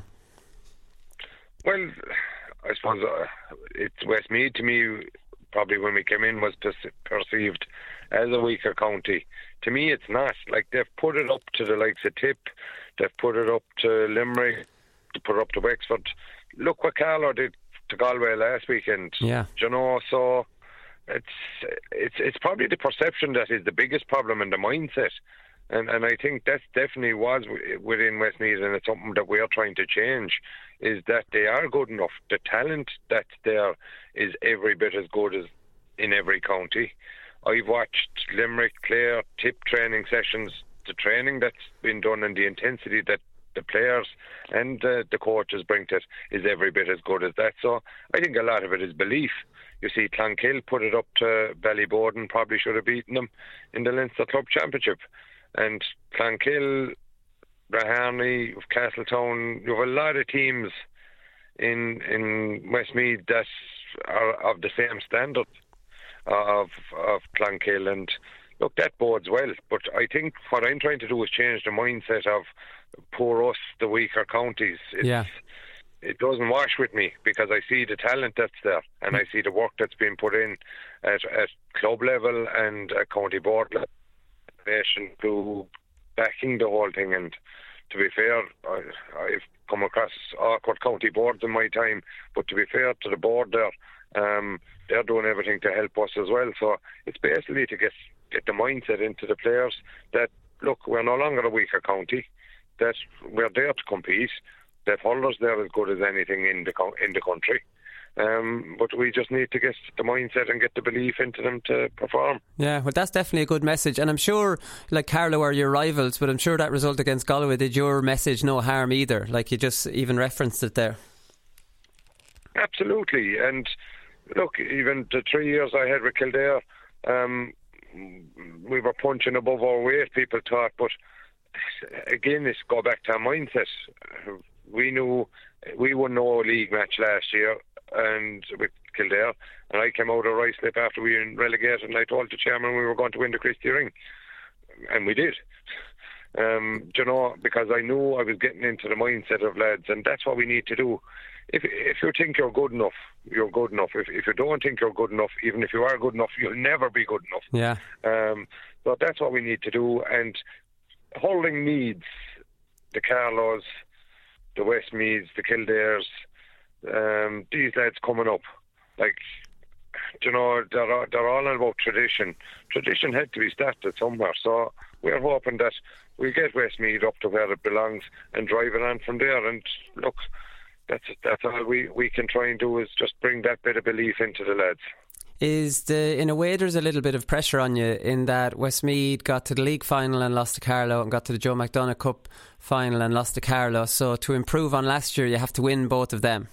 Well, I suppose uh, it's Westmeath to me. Probably when we came in was perceived as a weaker county. To me, it's not. Like, they've put it up to the likes of Tip, they've put it up to Limerick, to put it up to Wexford. Look what Carlow did to Galway last weekend. Yeah, you know. So it's it's it's probably the perception that is the biggest problem and the mindset. And and I think that definitely was within Westmeath, and it's something that we are trying to change, is that they are good enough. The talent that's there is every bit as good as in every county. I've watched Limerick, Clare, Tip training sessions. The training that's been done and the intensity that the players and uh, the coaches bring to it is every bit as good as that. So I think a lot of it is belief. You see, Clonkill put it up to Ballyboden, probably should have beaten them in the Leinster Club Championship. And Clonkill, Raharney, Castletown, you have a lot of teams in in Westmeath that are of the same standard of of Clonkill, and look, that bodes well. But I think what I'm trying to do is change the mindset of poor us, the weaker counties. It's, yeah. It doesn't wash with me, because I see the talent that's there, and I see the work that's been put in at, at club level and at county board level to backing the whole thing. And to be fair, I, I've come across awkward county boards in my time, but to be fair to the board there, um, they're doing everything to help us as well. So it's basically to get get the mindset into the players that, look, we're no longer a weaker county, that we're there to compete, that hurlers there as good as anything in the in the country. Um, but we just need to get the mindset and get the belief into them to perform. Yeah, well, that's definitely a good message. And I'm sure, like, Carlow are your rivals, but I'm sure that result against Galway did your message no harm either. Like, you just even referenced it there. Absolutely. And look, even the three years I had with Kildare, um, we were punching above our weight, people thought. But again, it's go back to our mindset. We knew we won no league match last year, and with Kildare, and I came out of Ruislip after we were relegated, and I told the chairman we were going to win the Christie Ring, and we did. Um, you know, because I knew I was getting into the mindset of lads, and that's what we need to do. If if you think you're good enough, you're good enough. If if you don't think you're good enough, even if you are good enough, you'll never be good enough. Yeah. Um. So that's what we need to do, and hurling needs the Carlows, the Westmeads, the Kildares, um, these lads coming up, like, you know, they're, they're all about tradition. Tradition had to be started somewhere, so we're hoping that we get Westmead up to where it belongs and drive it on from there. And look, that's that's all we, we can try and do, is just bring that bit of belief into the lads. Is the in a way there's a little bit of pressure on you in that Westmead got to the league final and lost to Carlow, and got to the Joe McDonagh Cup final and lost to Carlow, so to improve on last year you have to win both of them?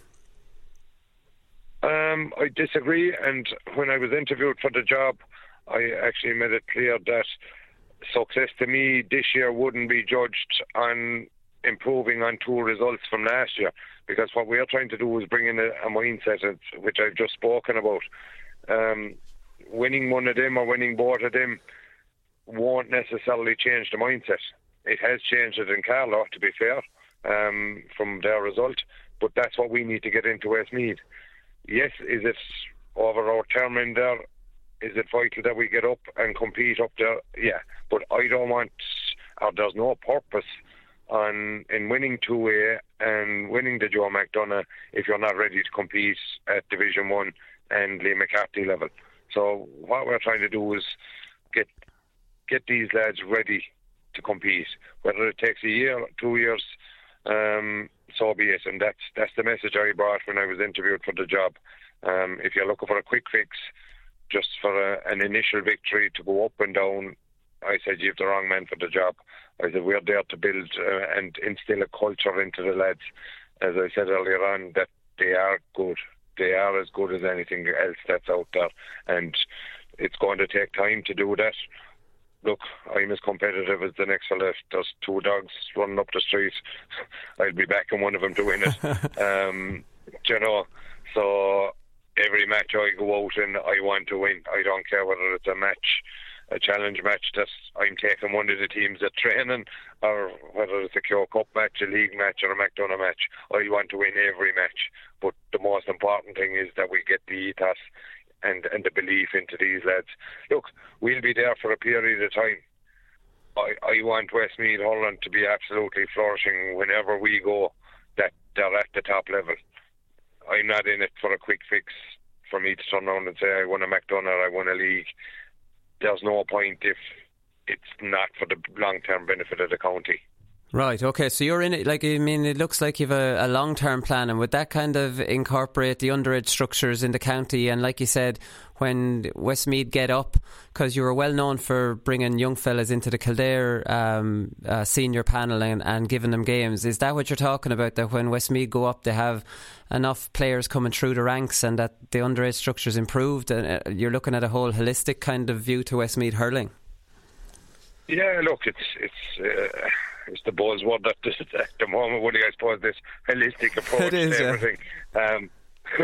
Um, I disagree, and when I was interviewed for the job, I actually made it clear that success to me this year wouldn't be judged on improving on two results from last year, because what we are trying to do is bring in a, a mindset, which I've just spoken about. Um, winning one of them or winning both of them won't necessarily change the mindset. It has changed it in Carlow, to be fair, um, from their result, but that's what we need to get into Westmead. Yes, is it over our term in there? Is it vital that we get up and compete up there? Yeah, but I don't want, or there's no purpose on in winning two A and winning the Joe McDonagh if you're not ready to compete at Division One and Liam McCarthy level. So what we're trying to do is get get these lads ready to compete. Whether it takes a year, two years, um, so be it. And that's that's the message I brought when I was interviewed for the job. Um, if you're looking for a quick fix, just for a, an initial victory to go up and down, I said you have the wrong man for the job. I said we're there to build uh, and instill a culture into the lads. As I said earlier on, that they are good. They are as good as anything else that's out there, and it's going to take time to do that. Look, I'm as competitive as the next fella. There's two dogs running up the street, I'll be backing one of them to win it. um, you know, so every match I go out in, I want to win. I don't care whether it's a match, a challenge match that I'm taking one of the teams at training, or whether it's a Cure Cup match, a league match or a McDonagh match. I want to win every match, but the most important thing is that we get the ethos and, and the belief into these lads. Look, we'll be there for a period of time. I, I want Westmead Holland to be absolutely flourishing whenever we go, that they're at the top level. I'm not in it for a quick fix for me to turn around and say I won a McDonagh, I won a league. There's no point if it's not for the long-term benefit of the county. Right, okay, so you're in it, like, I mean, it looks like you've a, a long-term plan, and would that kind of incorporate the underage structures in the county? And like you said, when Westmead get up, because you were well known for bringing young fellas into the Kildare um, uh, senior panel and, and giving them games, is that what you're talking about, that when Westmead go up they have enough players coming through the ranks and that the underage structures improved, and uh, you're looking at a whole holistic kind of view to Westmead hurling? Yeah, look, it's it's uh, it's the buzzword at, this, at the moment, Woody, I suppose, this holistic approach is, to everything. Yeah. Um,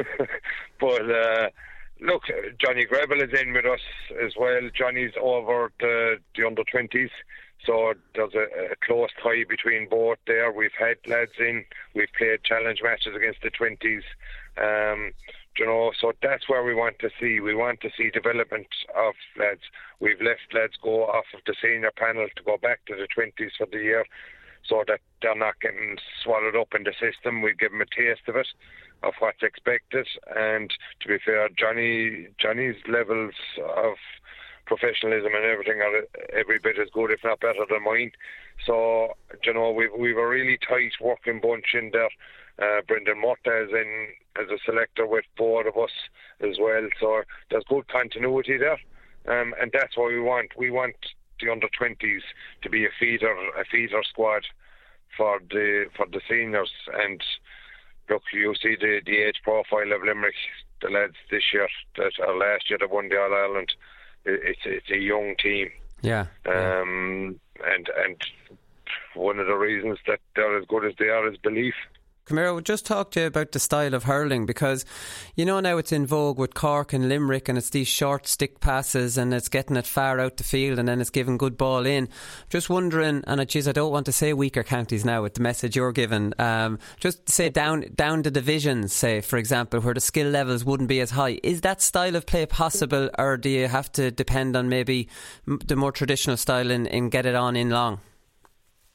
but uh, look, Johnny Greble is in with us as well. Johnny's over the, the under twenties, so there's a, a close tie between both there. We've had lads in, we've played challenge matches against the twenties. Um, you know, so that's where we want to see. We want to see development of lads. We've left lads go off of the senior panel to go back to the twenties for the year, so that they're not getting swallowed up in the system. We give them a taste of it, of what's expected. And to be fair, Johnny Johnny's levels of professionalism and everything are every bit as good, if not better, than mine. So, you know, we've we've a really tight working bunch in there. Uh, Brendan Murta is in as a selector with both of us as well, so there's good continuity there, um, and that's what we want. We want the under twenties to be a feeder, a feeder squad for the for the seniors. And look, you see the, the age profile of Limerick, the lads this year, that or last year that won the All Ireland. It's it's a young team. Yeah. Um, and and one of the reasons that they're as good as they are is belief. Camaro, we'll just talk to you about the style of hurling, because you know now it's in vogue with Cork and Limerick, and it's these short stick passes and it's getting it far out the field and then it's giving good ball in. Just wondering, and geez, I don't want to say weaker counties now with the message you're giving, um, just say down down the divisions, say for example, where the skill levels wouldn't be as high. Is that style of play possible, or do you have to depend on maybe the more traditional style and, and get it on in long?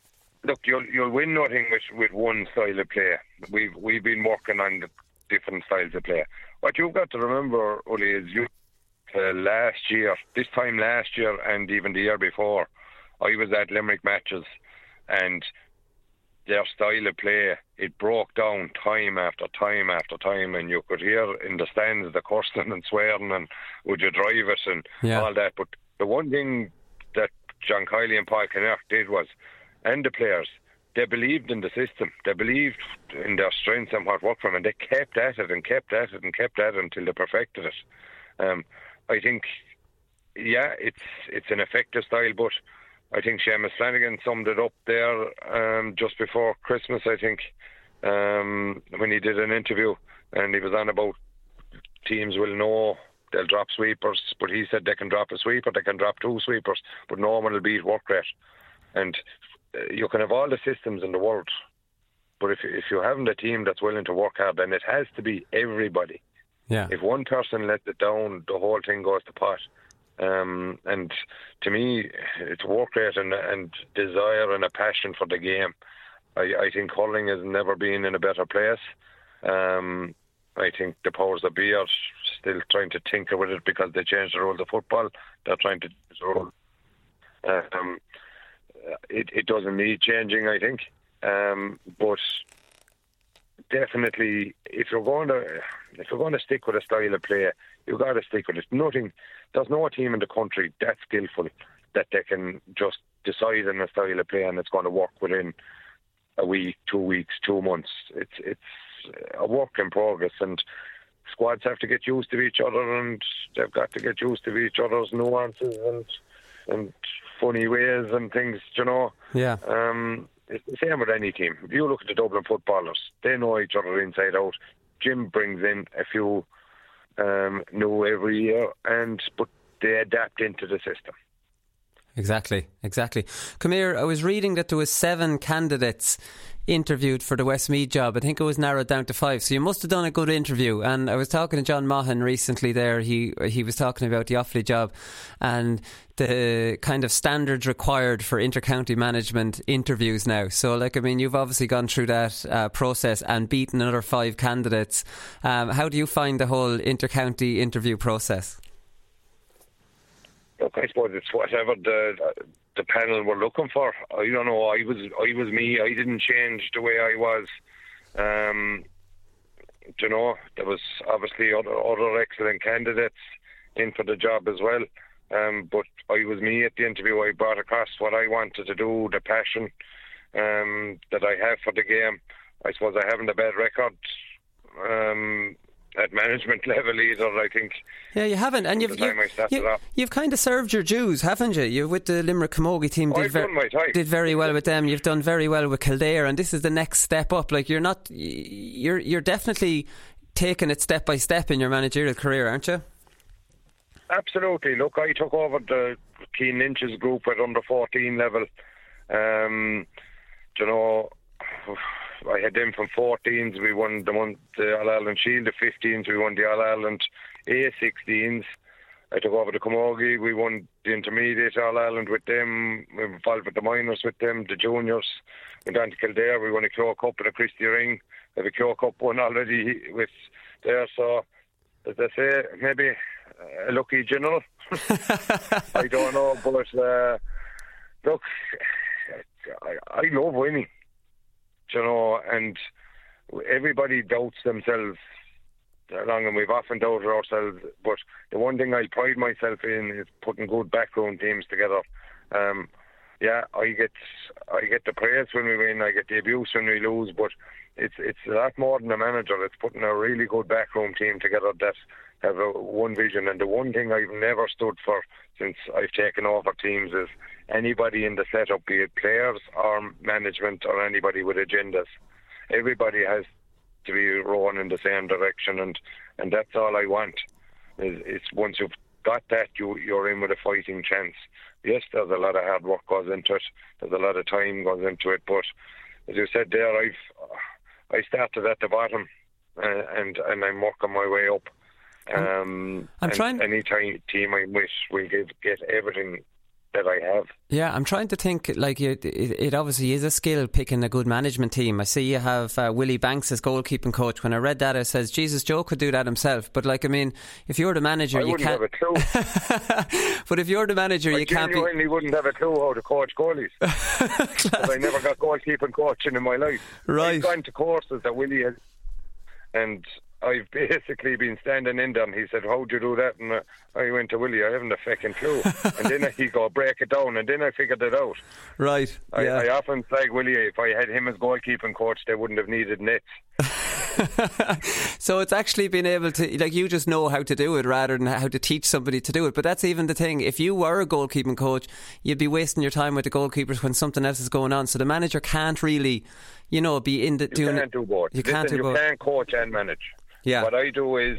look, you'll you'll win nothing with, with one style of play. We've we've been working on the different styles of play. What you've got to remember, Uli, is you uh, last year, this time last year, and even the year before, I was at Limerick matches, and their style of play, it broke down time after time after time, and you could hear in the stands the cursing and swearing and would you drive it and yeah. all that. But the one thing that John Kiley and Paul Kinnerk did was, and the players, they believed in the system. They believed in their strengths and what worked for them, and they kept at it and kept at it and kept at it until they perfected it. Um, I think, yeah, it's it's an effective style, but I think Seamus Flanagan summed it up there um, just before Christmas, I think, um, when he did an interview, and he was on about teams will know they'll drop sweepers, but he said they can drop a sweeper, they can drop two sweepers, but no one will beat work rate. And uh, you can have all the systems in the world, but if, if you haven't a team that's willing to work hard, then it has to be everybody. Yeah. If one person lets it down, the whole thing goes to pot. Um, and to me, it's work rate and, and desire and a passion for the game. I, I think hurling has never been in a better place. Um, I think the powers that be are still trying to tinker with it because they changed the rules of football. They're trying to change the rules. Um, it, it doesn't need changing, I think. Um, but definitely, if you're going to if you're going to stick with a style of play, you've got to stick with it. Nothing. There's no team in the country that skillful that they can just decide on a style of play and it's going to work within a week, two weeks, two months. It's it's a work in progress, and squads have to get used to each other, and they've got to get used to each other's nuances and and funny ways and things, you know. Yeah. Um, it's the same with any team. If you look at the Dublin footballers, they know each other inside out. Jim brings in a few um, new every year, and but they adapt into the system. Exactly, exactly. Come here, I was reading that there was seven candidates interviewed for the Westmeath job. I think it was narrowed down to five. So you must have done a good interview. And I was talking to John Maughan recently there. He he was talking about the Offaly job and the kind of standards required for inter-county management interviews now. So, like, I mean, you've obviously gone through that uh, process and beaten another five candidates. Um, how do you find the whole inter-county interview process? Look, I suppose it's whatever the the panel were looking for. I don't know. I was I was me. I didn't change the way I was. Um, you know, there was obviously other other excellent candidates in for the job as well. Um, but I was me at the interview. I brought across what I wanted to do, the passion um, that I have for the game. I suppose I haven't a bad record. Um, at management level either, I think. Yeah, you haven't, and you've you've, you, you've kind of served your dues, haven't you? You with the Limerick Camogie team did, I've ver- done my time. did very well with them. You've done very well with Kildare, and this is the next step up. Like, you're not, you're you're definitely taking it step by step in your managerial career, aren't you? Absolutely. Look, I took over the Keen Lynch's group at under fourteen level. Um, you know, I had them from fourteens. We won the, one, the All-Ireland Shield. The fifteens, we won the All-Ireland A sixteens. I took over the Camogie. We won the intermediate All-Ireland with them. We were involved with the minors with them, the juniors. Went down to Kildare. We won a Cure Cup and a Christie Ring. We have a Cure Cup one already with there. So, as I say, maybe a lucky general. I don't know, but uh, look, I, I love winning. You know, and everybody doubts themselves along, and we've often doubted ourselves. But the one thing I pride myself in is putting good backroom teams together. Um, yeah, I get I get the praise when we win, I get the abuse when we lose, but it's it's a lot more than a manager. It's putting a really good backroom team together that have a, one vision. And the one thing I've never stood for since I've taken over teams is anybody in the setup, be it players or management or anybody with agendas. Everybody has to be rowing in the same direction, and, and that's all I want. Is, it's once you've got that, you, you're in with a fighting chance. Yes, there's a lot of hard work goes into it. There's a lot of time goes into it. But as you said there, I've I started at the bottom, uh, and and I'm working my way up. Um, I'm trying. Any time, team I'm with will give, get everything that I have. Yeah, I'm trying to think, like, it, it obviously is a skill picking a good management team. I see you have uh, Willie Banks as goalkeeping coach. When I read that, I says, Jesus, Joe could do that himself. But, like, I mean, if you're the manager, I you wouldn't can't... have a clue. But if you're the manager, I you can't be... I genuinely wouldn't have a clue how to coach goalies. Because I never got goalkeeping coaching in my life. Right. I've gone to courses that Willie has, and I've basically been standing in them. He said, how'd you do that? And uh, I went to Willie, I haven't a fucking clue. And then he go, break it down, and then I figured it out. Right. I, yeah. I often flag Willie, if I had him as goalkeeping coach, they wouldn't have needed nets. So it's actually being able to, like, you just know how to do it rather than how to teach somebody to do it. But that's even the thing. If you were a goalkeeping coach, you'd be wasting your time with the goalkeepers when something else is going on. So the manager can't really, you know, be in the you doing. You can't do both. You Listen, can't do you both. You can't coach and manage. Yeah. What I do is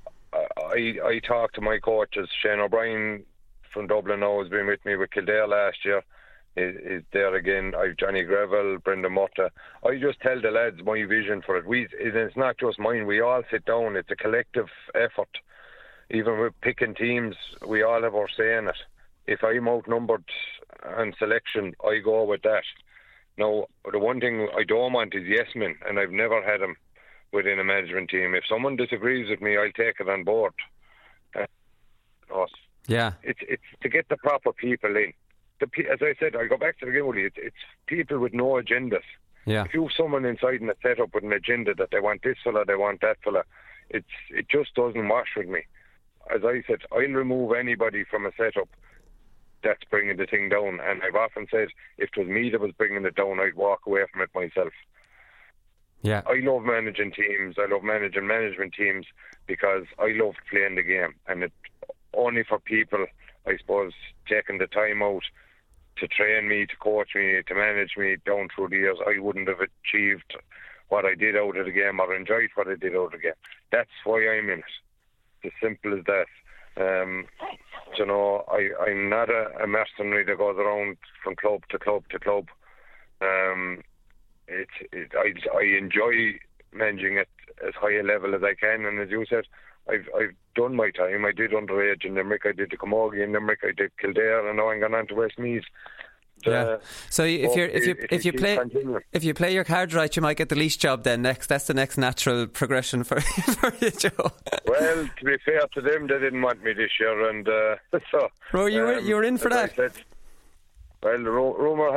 I I talk to my coaches. Shane O'Brien from Dublin now has been with me with Kildare last year. Is, is there again. I've Johnny Greville, Brendan Murta. I just tell the lads my vision for it. We it's not just mine. We all sit down. It's a collective effort. Even with picking teams, we all have our say in it. If I'm outnumbered on selection, I go with that. Now, the one thing I don't want is yes men, and I've never had them within a management team. If someone disagrees with me, I'll take it on board. Uh, yeah. It's it's to get the proper people in. The, as I said, I go back to the beginning, it's, it's people with no agendas. Yeah. If you have someone inside in a setup with an agenda that they want this fella, they want that fella, it's it just doesn't wash with me. As I said, I'll remove anybody from a setup that's bringing the thing down. And I've often said, if it was me that was bringing it down, I'd walk away from it myself. Yeah. I love managing teams. I love managing management teams because I love playing the game. And it only for people, I suppose, taking the time out to train me, to coach me, to manage me down through the years, I wouldn't have achieved what I did out of the game or enjoyed what I did out of the game. That's why I'm in it. It's as simple as that. Um, you know, I, I'm not a, a mercenary that goes around from club to club to club. Um, it, it, I, I enjoy managing at as high a level as I can, and as you said, I've I've done my time. I did underage in Limerick, I did the Camogie in Limerick, I did Kildare, and now I'm going on to Westmeath. Yeah. Uh, so if you if you if, if you play continuing. if you play your cards right, you might get the Laois job then next. That's the next natural progression for for you, Joe. Well, to be fair to them, they didn't want me this year, and uh, so. Bro, you um, were you were in for that. Said, well, the ru- rumour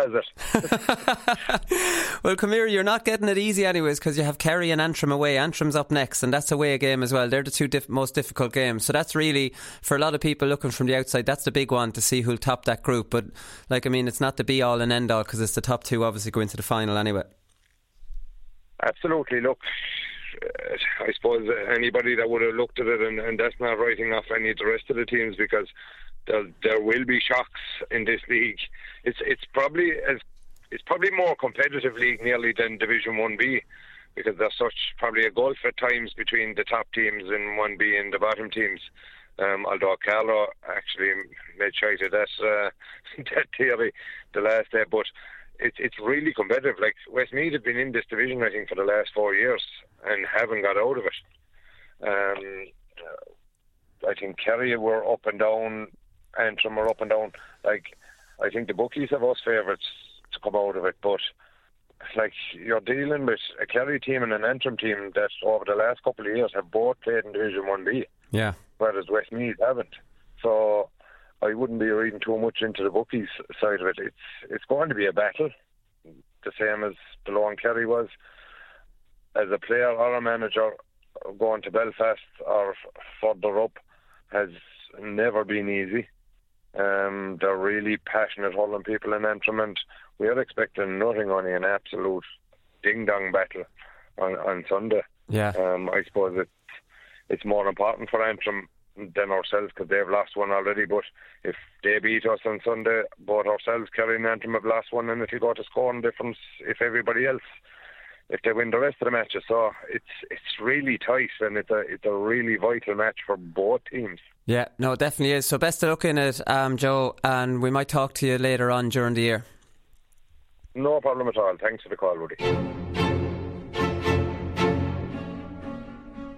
has it. Well, come here, you're not getting it easy anyways because you have Kerry and Antrim away. Antrim's up next, and that's a away game as well. They're the two diff- most difficult games. So that's really, for a lot of people looking from the outside, that's the big one to see who'll top that group. But, like, I mean, it's not the be-all and end-all because it's the top two obviously go into the final anyway. Absolutely. Look, I suppose anybody that would have looked at it, and, and that's not writing off any of the rest of the teams because There, there will be shocks in this league. It's it's probably as it's probably more competitive league nearly than Division One B because there's such probably a gulf at times between the top teams in One B and the bottom teams. Um, although Carlow actually made shy to that uh, that theory the last day, but it's it's really competitive. Like Westmeath have been in this division, I think, for the last four years and haven't got out of it. Um, I think Kerry were up and down. Antrim are up and down. Like, I think the bookies have us favourites to come out of it, but like you're dealing with a Kerry team and an Antrim team that over the last couple of years have both played in Division One B. Yeah. Whereas Westmeath haven't. So I wouldn't be reading too much into the bookies side of it. It's it's going to be a battle, the same as below on Kerry was. As a player or a manager, going to Belfast or further up has never been easy. Um, they're really passionate hurling people in Antrim, and we are expecting nothing, only an absolute ding-dong battle on, on Sunday. Yeah. Um, I suppose it's, it's more important for Antrim than ourselves because they've lost one already, but if they beat us on Sunday, both ourselves, Kerry and Antrim have lost one, and if you go to scoring difference, if everybody else, if they win the rest of the matches. So it's it's really tight, and it's a it's a really vital match for both teams. Yeah, no, it definitely is. So best of luck in it, um, Joe, and we might talk to you later on during the year. No problem at all. Thanks for the call, Rudy.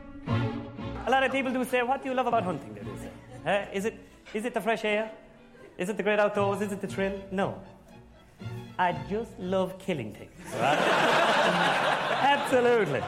A lot of people do say, what do you love about hunting? They do say. Uh, is it is it the fresh air? Is it the great outdoors? Is it the thrill? No. I just love killing things. Right? Absolutely.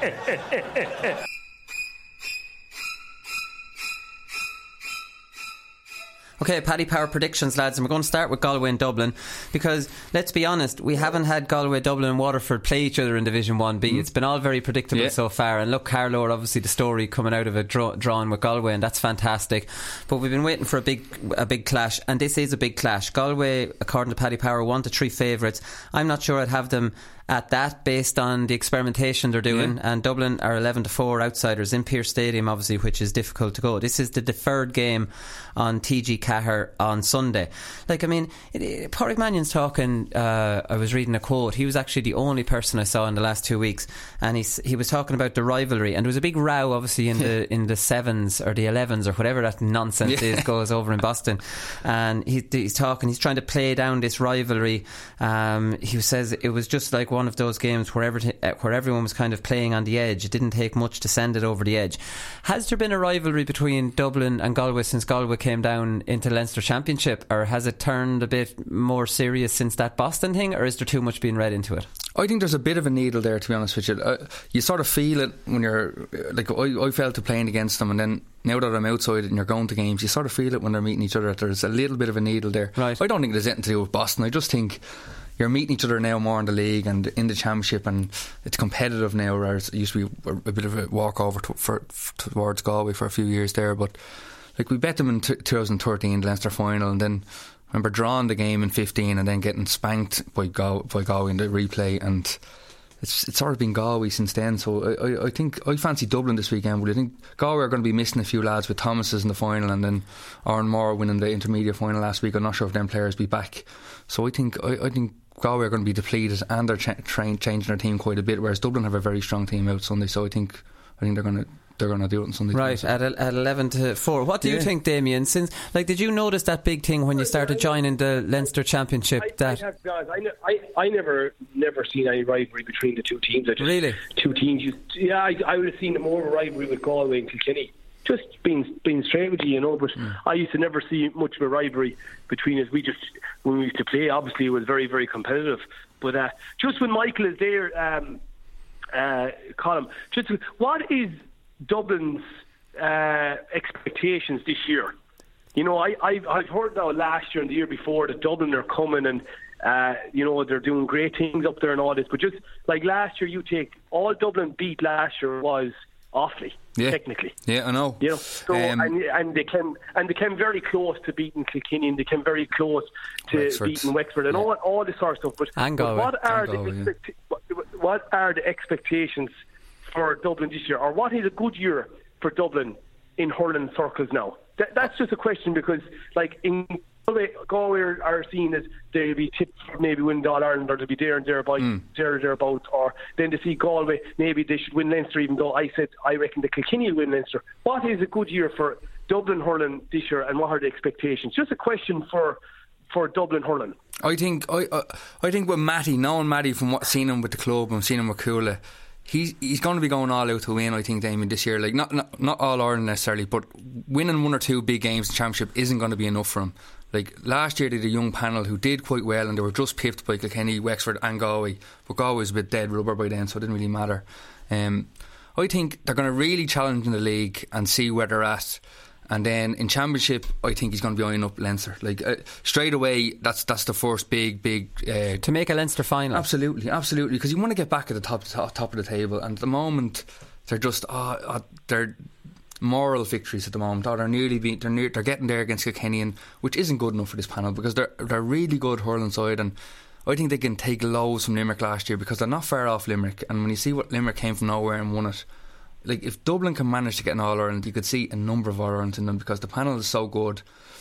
Okay, Paddy Power predictions, lads, and we're going to start with Galway and Dublin because, let's be honest, we haven't had Galway, Dublin and Waterford play each other in Division one B. Mm. It's been all very predictable yeah. so far, and look, Carlow are obviously the story coming out of a draw, drawn with Galway, and that's fantastic, but we've been waiting for a big a big clash, and this is a big clash. Galway, according to Paddy Power, one to three favourites. I'm not sure I'd have them at that based on the experimentation they're doing, yeah. and Dublin are eleven to four outsiders in Pearse Stadium, obviously, which is difficult to go. This is the deferred game on T G Cahir on Sunday. Like, I mean, Pádraig Mannion's talking, uh, I was reading a quote, he was actually the only person I saw in the last two weeks, and he's, he was talking about the rivalry, and there was a big row obviously in the in the sevens or the elevens or whatever that nonsense yeah. is goes over in Boston, and he, he's talking, he's trying to play down this rivalry. Um, he says it was just like one of those games where, everything, where everyone was kind of playing on the edge. It didn't take much to send it over the edge. Has there been a rivalry between Dublin and Galway since Galway came down into Leinster Championship, or has it turned a bit more serious since that Boston thing, or is there too much being read into it? I think there's a bit of a needle there, to be honest with you. Uh, you sort of feel it when you're like, I, I felt it playing against them, and then now that I'm outside it and you're going to games, you sort of feel it when they're meeting each other. There's a little bit of a needle there. Right. I don't think there's anything to do with Boston. I just think you're meeting each other now more in the league and in the championship, and it's competitive now, whereas it used to be a bit of a walkover to, for, towards Galway for a few years there. But like, we bet them in t- twenty thirteen, the Leinster final, and then I remember drawing the game in fifteen and then getting spanked by, Gal- by Galway in the replay, and it's it's sort of been Galway since then. So I, I, I think I fancy Dublin this weekend, but I think Galway are going to be missing a few lads with Thomas's in the final, and then Aaron Moore winning the intermediate final last week. I'm not sure if them players be back, so I think I, I think Galway are going to be depleted, and they're ch- train, changing their team quite a bit, whereas Dublin have a very strong team out Sunday. So I think I think they're going to they're going to do it on Sunday. Right, at, at eleven to four. What do yeah. you think, Damien? Since, like, did you notice that big thing when you started joining the Leinster Championship? I, that I, have to be honest, I, ne- I, I never never seen any rivalry between the two teams. I just, really? Two teams. You, yeah, I, I would have seen more of a rivalry with Galway and Kilkenny. Just being being straight with you, you know. But mm. I used to never see much of a rivalry between us. We just, when we used to play, obviously it was very, very competitive. But uh, just when Michael is there, um, uh, Colm, just what is Dublin's uh, expectations this year? You know, I, I've, I've heard now last year and the year before that Dublin are coming and uh, you know, they're doing great things up there and all this. But just like last year, you take all Dublin beat last year was Offaly, yeah. technically. Yeah, I know. You know, so um, and, and they came and they came very close to beating Kilkenny, and they came very close to Wexford. beating Wexford and yeah. all all this sort of stuff. But, and but what are Galway, the yeah. expect- what, what are the expectations for Dublin this year, or what is a good year for Dublin in hurling circles now? That, that's just a question, because like in Galway, Galway are, are seen as they'll be tipped for maybe win All Ireland, or they'll be there and thereabouts, mm. there and thereabouts, or then to see Galway maybe they should win Leinster, even though I said I reckon the Kilkenny will win Leinster. What is a good year for Dublin hurling this year, and what are the expectations? Just a question for for Dublin hurling. I think I I, I think with Matty, knowing Matty from what seen him with the club and seen him with Coola, He's he's going to be going all out to win, I think, Damien, this year. Like not not, not all Ireland necessarily, but winning one or two big games in the Championship isn't going to be enough for him. Like last year, they had a young panel who did quite well, and they were just pipped by Kilkenny, Wexford, and Galway. But Galway was a bit dead rubber by then, so it didn't really matter. Um, I think they're going to really challenge in the league and see where they're at. And then in Championship, I think he's going to be eyeing up Leinster. Like uh, straight away, that's that's the first big, big uh, to make a Leinster final. Absolutely, absolutely, because you want to get back at the top, top, top of the table. And at the moment, they're just oh, oh, they're moral victories at the moment. Oh, they're nearly being, they're near, they're getting there against Kilkenny, and, which isn't good enough for this panel, because they're they're really good hurling side, and I think they can take lows from Limerick last year, because they're not far off Limerick. And when you see what Limerick came from nowhere and won it. Like if Dublin can manage to get an All-Ireland, you could see a number of All-Irelands in them, because the panel is so good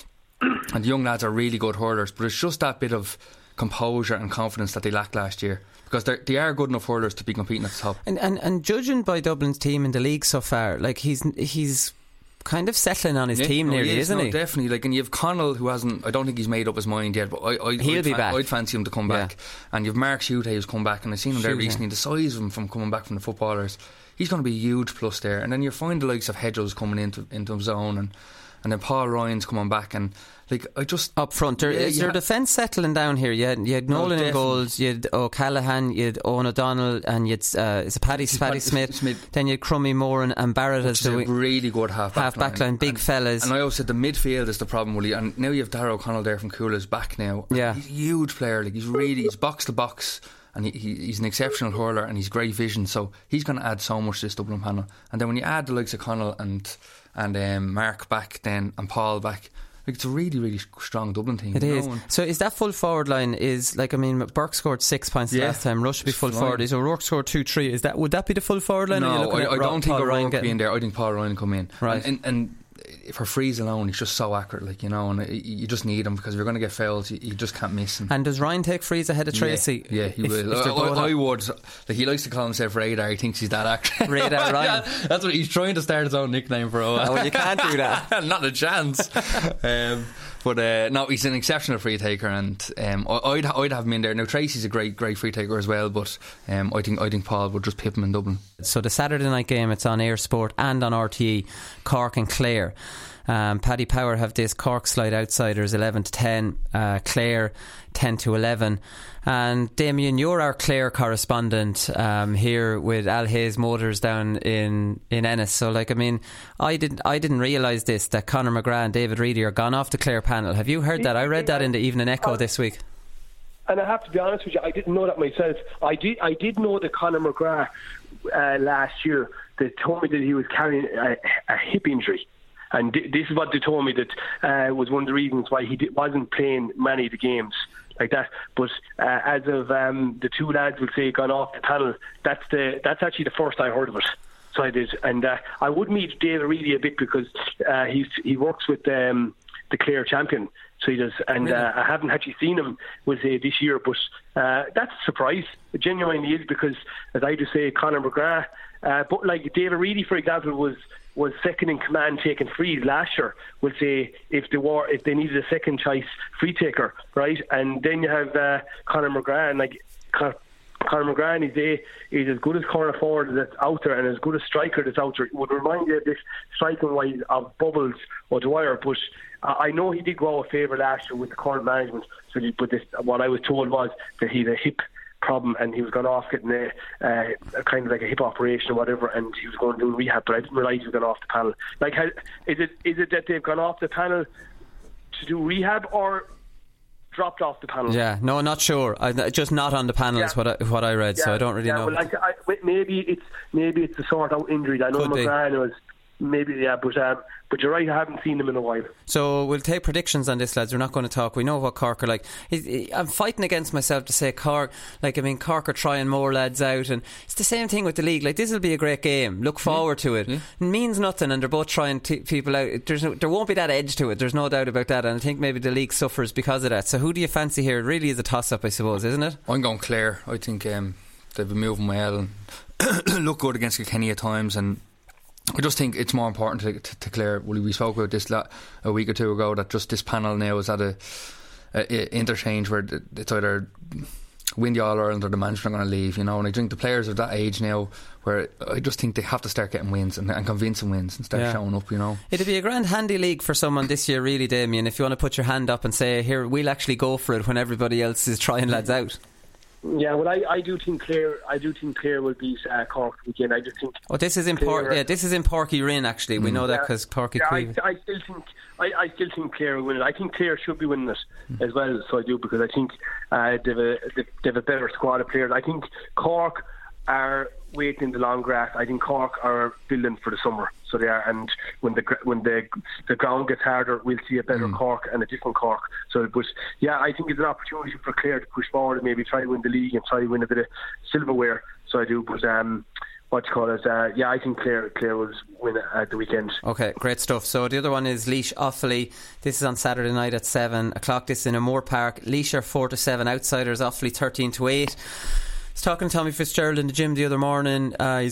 and the young lads are really good hurlers. But it's just that bit of composure and confidence that they lacked last year, because they are good enough hurlers to be competing at the top. And, and and judging by Dublin's team in the league so far, like he's he's kind of settling on his yeah, team no, nearly, he is, isn't no, he? Definitely. Like, and you have Connell, who hasn't, I don't think he's made up his mind yet, but I, I, he'll I'd be fan, back. I'd fancy him to come back. Yeah. And you have Mark Shutte who's come back, and I've seen him there Shutte. recently. The size of him from coming back from the footballers, he's going to be a huge plus there. And then you find the likes of Hedges coming into into his own, and and then Paul Ryan's coming back, and like I just up front. There, yeah, is your ha- defence settling down here? You had, you had Nolan no, in goals, you had O'Callaghan, you had Owen O'Donnell, and you had uh, is it Paddy, Paddy Smith. Smith. Then you had Crummy Moore and, and Barrett as the a really good half half back line, big and, fellas. And I always said the midfield is the problem, Willie. And now you have Darragh O'Connell there from Coolers back now. Yeah, he's a huge player. Like he's really he's box to box. And he, he, he's an exceptional hurler, and he's great vision. So he's going to add so much to this Dublin panel. And then when you add the likes of Connell and and um, Mark back, then and Paul back, like it's a really, really strong Dublin team. It is. Know? So is that full forward line? Is like I mean, Burke scored six points yeah, last time. Rush would be full fine. forward. Is O'Rourke scored two, three? Is that would that be the full forward line? No, I, I don't think O'Rourke be in there. I think Paul Ryan come in. Right. And, and, and for frees alone, he's just so accurate, like, you know, and you just need him because if you're going to get fouls, you, you just can't miss him. And does Ryan take frees ahead of Tracy? Yeah, yeah he if, will. If I, I, I would. Like, he likes to call himself Radar. He thinks he's that accurate. Radar Ryan. Yeah, that's what he's trying to start his own nickname for a while. Oh, well, you can't do that. Not a chance. um, But uh, no, he's an exceptional free taker, and um, I'd I'd have him in there. Now Tracy's a great great free taker as well, but um, I think I think Paul would just pip him in Dublin. So the Saturday night game, it's on Air Sport and on R T E, Cork and Clare. Um, Paddy Power have this Cork Slide Outsiders eleven to ten, uh, Clare ten to eleven. And Damien, you're our Clare correspondent um, here with Al Hayes Motors down in, in Ennis. So, like, I mean, I didn't I didn't realise this, that Conor McGrath and David Reedy are gone off the Clare panel. Have you heard that? I read that in the Evening Echo this week. And I have to be honest with you, I didn't know that myself. I did I did know that Conor McGrath uh, last year, they told me that he was carrying a, a hip injury. And this is what they told me that uh, was one of the reasons why he did, wasn't playing many of the games like that. But uh, as of um, the two lads will say gone off the panel, that's the that's actually the first I heard of it. So I did, and uh, I would meet David Reedy a bit because uh, he's he works with um, the Clare champion. So he does, and uh, I haven't actually seen him with uh, this year, but uh, that's a surprise. It genuinely is because, as I just say, Conor McGrath. Uh, but like David Reedy, for example, was. was second in command taking frees last year. We'll say if they were if they needed a second choice free taker, right? And then you have uh, Conor McGrath, and like Con- Conor McGrath, he's, a, he's as good as corner forward that's out there, and as good as striker that's out there. It would remind you of this striking wise of Bubbles or Dwyer, but uh, I know he did go out of favour last year with the current management. So, he, but this, what I was told was that he had a hip problem and he was going off getting a, uh, a kind of like a hip operation or whatever, and he was going to do rehab, but I didn't realise he was going off the panel. Like, how, is it is it that they've gone off the panel to do rehab or dropped off the panel? Yeah, no, not sure. I, just not on the panel yeah. is what I, what I read, yeah. so I don't really yeah, know. Well, like, I, maybe it's maybe it's a sort out injury. I know McGrath was maybe yeah, but um, but you're right. I haven't seen them in a while. So we'll take predictions on this, lads. We're not going to talk. We know what Cork are like. I'm fighting against myself to say Cork. Like, I mean, Cork are trying more lads out, and it's the same thing with the league. Like, this will be a great game. Look forward yeah. to it. Yeah. It means nothing, and they're both trying t- people out. There's no, there won't be that edge to it. There's no doubt about that. And I think maybe the league suffers because of that. So who do you fancy here? It really is a toss-up, I suppose, isn't it? I'm going Clare. I think um, they've been moving well and look good against Kilkenny at times, and I just think it's more important to, to, to Clare. We spoke about this la- a week or two ago, that just this panel now is at a, a, a interchange where it's either win the All Ireland or the management are going to leave, you know. And I think the players are that age now where I just think they have to start getting wins and, and convincing wins and start yeah. showing up, you know. It'd be a grand handy league for someone this year, really, Damien, if you want to put your hand up and say, here, we'll actually go for it when everybody else is trying lads out. Yeah, well, I, I do think Clare. I do think Clare will beat uh, Cork again. I just think. Oh, this is in Por- yeah, this is in Porky Rin. Actually, we mm. know that because yeah, Porky. Yeah, I, I still think. I, I still think Clare will win it. I think Clare should be winning it mm. as well. So I do, because I think uh, they've a they have a better squad of players. I think Cork are waiting the long grass. I think Cork are building for the summer. So they are, and when the when the the ground gets harder, we'll see a better mm. Cork and a different Cork. So, but yeah, I think it's an opportunity for Clare to push forward and maybe try to win the league and try to win a bit of silverware. So I do, but um, what you call it? Uh, yeah, I think Clare Clare will win at the weekend. Okay, great stuff. So the other one is Laois Offaly. This is on Saturday night at seven o'clock. This is in O'Moore Park. Laois are four to seven outsiders. Offaly thirteen to eight. I was talking to Tommy Fitzgerald in the gym the other morning. Uh, he's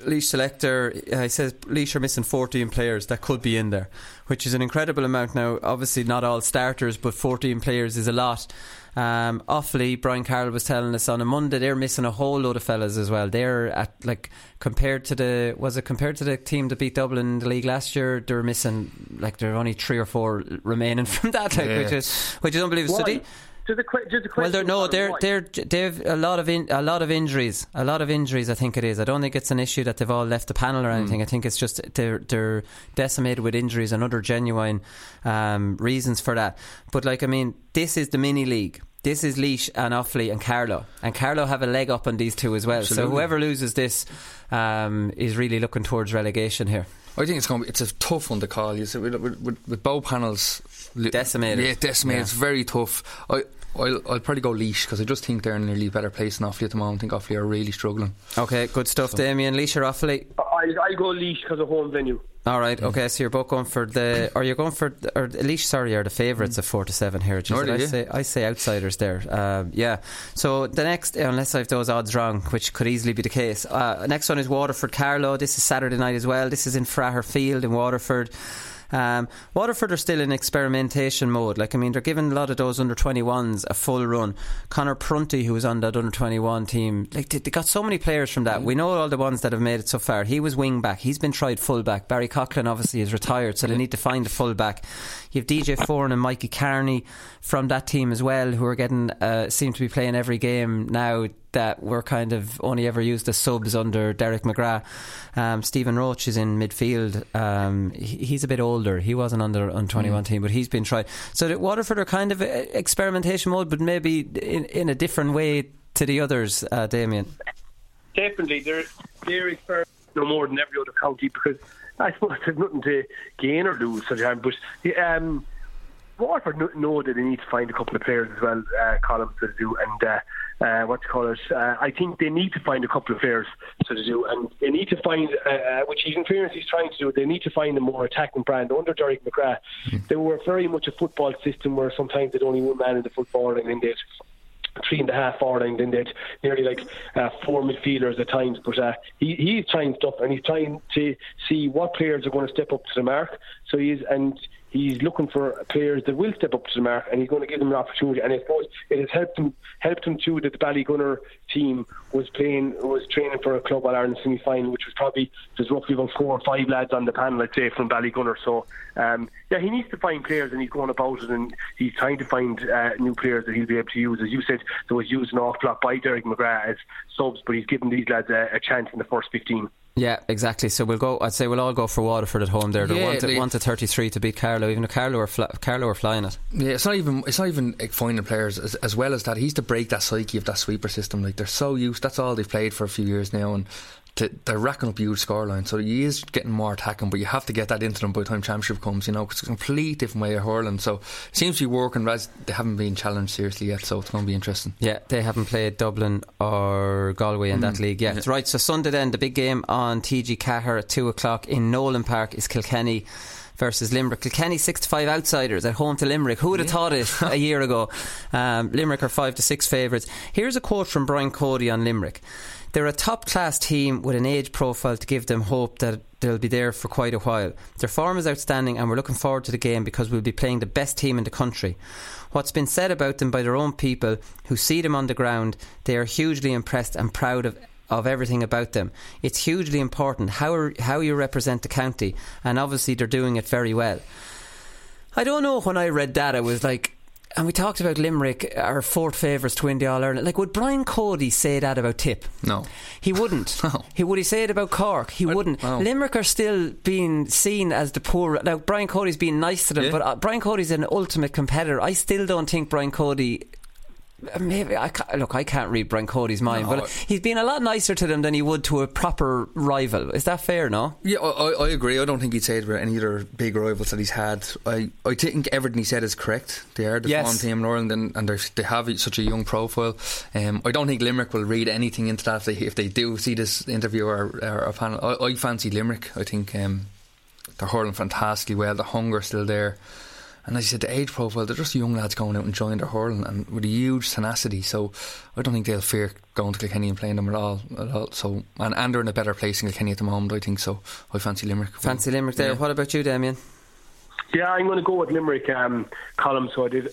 Laois selector, uh, he says Laois are missing fourteen players that could be in there, which is an incredible amount. Now, obviously not all starters, but fourteen players is a lot. Um, Offaly, Brian Carroll was telling us on a Monday, they're missing a whole load of fellas as well. They're at, like, compared to the was it compared to the team that beat Dublin in the league last year, they're missing, like, there are only three or four remaining from that, like, yeah. which is which is unbelievable. So they, To the, to the well, they're, no, they're they're they've a lot of in, a lot of injuries, a lot of injuries. I think it is. I don't think it's an issue that they've all left the panel or anything. Mm. I think it's just they're they're decimated with injuries and other genuine um, reasons for that. But, like, I mean, this is the mini league. This is Laois and Offaly and Carlow, and Carlow have a leg up on these two as well. Absolutely. So whoever loses this um, is really looking towards relegation here. I think it's going to be, it's a tough one to call. You see, with, with, with both panels decimated, yeah, decimated. Yeah. It's very tough. I. I'll, I'll probably go Laois because I just think they're in a nearly better place than Offaly at the moment. I think Offaly are really struggling. Okay, good stuff, so. Damien. Laois or Offaly? I I go Laois because of home venue. All right, okay, so you're both going for the, or you're going for, the, or Laois, sorry, are the favourites mm. of four to seven here. Jeez, I, say, I say outsiders there. Um, yeah. So the next, unless I have those odds wrong, which could easily be the case, uh, next one is Waterford Carlow. This is Saturday night as well. This is in Fraher Field in Waterford. Um, Waterford are still in experimentation mode. Like, I mean, they're giving a lot of those under twenty-ones a full run. Connor Prunty, who was on that under twenty-one team, like, they, they got so many players from that. We know all the ones that have made it so far. He was wing back. He's been tried full back. Barry Coughlin obviously is retired, so they need to find a full back. You have D J Foran and Mikey Carney from that team as well, who are getting uh, seem to be playing every game now that were kind of only ever used as subs under Derek McGrath. Um, Stephen Roach is in midfield. Um, he, he's a bit older. He wasn't on the under twenty-one mm. team, but he's been tried. So that Waterford are kind of experimentation mode, but maybe in, in a different way to the others, uh, Damien. Definitely. They're, they're experimenting no more than every other county because I suppose there's nothing to gain or lose. But um, Waterford know that they need to find a couple of players as well, uh, Colin, to do, and uh, uh, what you call it. Uh, I think they need to find a couple of players to do, and they need to find, uh, which he's in fairness he's trying to do. They need to find a more attacking brand under Derek McGrath. Mm. They were very much a football system where sometimes they'd only one man in the football, and then they'd three and a half forward, and then they'd nearly like uh, four midfielders at times. But uh, he he's trying stuff, and he's trying to see what players are going to step up to the mark. So he's and. He's looking for players that will step up to the mark, and he's going to give them an opportunity. And I suppose it has helped him, helped him too that the Ballygunner team was playing, was training for a Club All Ireland semi-final, which was probably there's roughly about four or five lads on the panel, I'd say, from Ballygunner. So um, yeah, he needs to find players, and he's going about it, and he's trying to find uh, new players that he'll be able to use. As you said, there was used an awful lot by Derek McGrath as subs, but he's given these lads a, a chance in the first fifteen. Yeah, exactly. So we'll go. I'd say we'll all go for Waterford at home. There, they're yeah, one, to, they, one to thirty-three to beat Carlow. Even though Carlow are fl- Carlow are flying it. Yeah, it's not even. It's not even like, finding players as, as well as that. He's to break that psyche of that sweeper system. Like, they're so used. That's all they've played for a few years now, and to, they're racking up huge scoreline. So he is getting more attacking, but you have to get that into them by the time championship comes. You know, because it's a complete different way of hurling. So it seems to be working. As they haven't been challenged seriously yet, so it's going to be interesting. Yeah, they haven't played Dublin or Galway in mm. that league yet. Yeah. Right. So Sunday then, the big game on T G Cahir at two o'clock in Nolan Park is Kilkenny versus Limerick. Kilkenny six to five outsiders at home to Limerick. Who would have yeah. thought it a year ago? Um, Limerick are five to six favourites. Here's a quote from Brian Cody on Limerick. They're a top class team with an age profile to give them hope that they'll be there for quite a while. Their form is outstanding, and we're looking forward to the game because we'll be playing the best team in the country. What's been said about them by their own people who see them on the ground, they are hugely impressed and proud of of everything about them. It's hugely important how are, how you represent the county, and obviously they're doing it very well. I don't know, when I read that I was like, and we talked about Limerick, our fourth favourites to win the All Ireland. Like, would Brian Cody say that about Tip? No, he wouldn't. No. He would he say it about Cork? He I, wouldn't. No. Limerick are still being seen as the poor. Now Brian Cody's being nice to them, yeah. but uh, Brian Cody's an ultimate competitor. I still don't think Brian Cody. Maybe I can't, look. I can't read Brian Cody's mind, no, but he's been a lot nicer to them than he would to a proper rival. Is that fair? No. Yeah, I, I agree. I don't think he'd say it about any other big rivals that he's had. I, I think everything he said is correct. They are the yes. form team in Ireland, and, and they have such a young profile. Um, I don't think Limerick will read anything into that if they, if they do see this interview or, or a panel. I, I fancy Limerick. I think um, they're hurling fantastically well. The hunger's still there. And as you said, the age profile, they're just young lads going out and enjoying their hurling and with a huge tenacity. So I don't think they'll fear going to Kilkenny and playing them at all. At all. So and, and they're in a better place in Kilkenny at the moment, I think. So I fancy Limerick. Fancy Limerick there. Yeah. What about you, Damien? Yeah, I'm going to go with Limerick, um, Colm. So I did.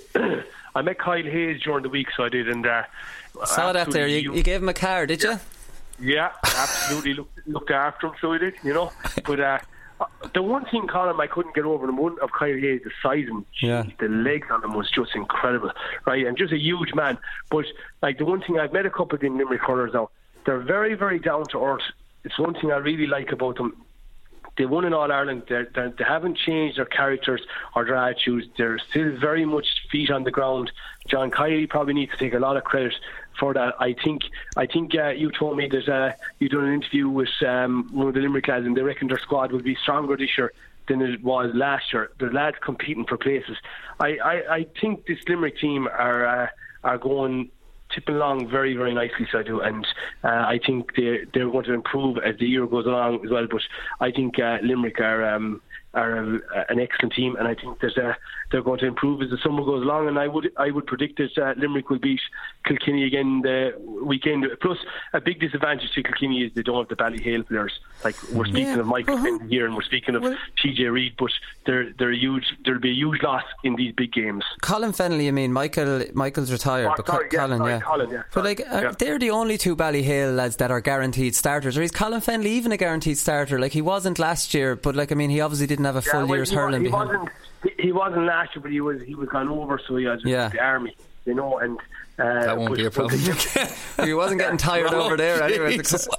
I met Kyle Hayes during the week, so I did, and uh, saw that there. You, you gave him a car, did yeah. you? Yeah, absolutely. looked, looked after him, so I did. You know, but. Uh, The one thing, Colin, I couldn't get over, the one of Kyle Hayes, the size and yeah. the legs on him was just incredible, right? And just a huge man. But like the one thing, I've met a couple of the Limerick hurlers now. They're very, very down to earth. It's one thing I really like about them. They won in All Ireland. They're, they're, they haven't changed their characters or their attitudes. They're still very much feet on the ground. John Kiley probably needs to take a lot of credit for that. I think I think uh, you told me that uh, you done an interview with um, one of the Limerick lads, and they reckon their squad will be stronger this year than it was last year. The lads competing for places. I, I, I think this Limerick team are uh, are going tipping along very, very nicely, so I do, and uh, I think they're, they're going to improve as the year goes along as well. But I think uh, Limerick are um, are a, an excellent team, and I think there's a, they're going to improve as the summer goes along. And I would I would predict that uh, Limerick will beat Kilkenny again the weekend. Plus, a big disadvantage to Kilkenny is they don't have the Ballyhale players. Like we're speaking yeah. of Michael uh-huh. Finn here, and we're speaking of well, T J Reid, but they're they're a huge. There'll be a huge loss in these big games. Colin Fennelly, I mean, Michael Michael's retired, oh, but sorry, Co- yeah, Colin, sorry, yeah. Colin, yeah. But like, yeah. they're the only two Ballyhale lads that are guaranteed starters. Or is Colin Fennelly even a guaranteed starter? Like he wasn't last year, but like I mean, he obviously didn't have a full yeah, well, year's he, hurling he behind. Wasn't, he, he wasn't last year, but he was he was gone over, so he was yeah. the army, you know, and. Uh, that won't but, be a problem. He wasn't getting tired over there anyway.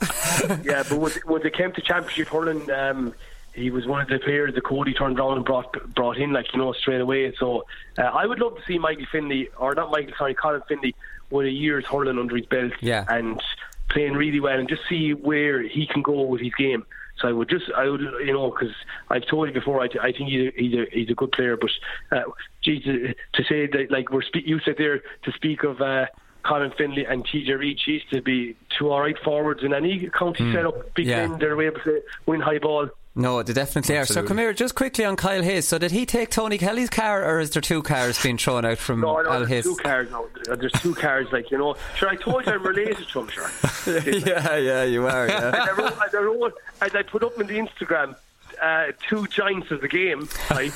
Yeah, but when, when they came to Championship hurling, um, he was one of the players that Cody turned around and brought brought in, like, you know, straight away. So uh, I would love to see Michael Finley, or not Michael, sorry, Colin Finley, with a year's hurling under his belt, yeah. and playing really well, and just see where he can go with his game. So I would just, I would, you know, because I've told you before, I, I think he's a, he's a he's a good player. But uh, geez, to, to say that, like we're spe- you said there to speak of uh, Colin Finley and T J Reid, used to be two all right forwards in any county mm. setup. Big yeah. men, they're able to win high ball. No, they definitely Absolutely. are. So come here, just quickly on Kyle Hayes. So did he take Tony Kelly's car, or is there two cars being thrown out from no, no, Al Hayes? There's two cars now. There's two cars, like, you know. Sure, I told you I'm related to him, sure. yeah, yeah, you are, yeah. and I wrote, I, wrote, and I put up on the Instagram, uh, two giants of the game, right?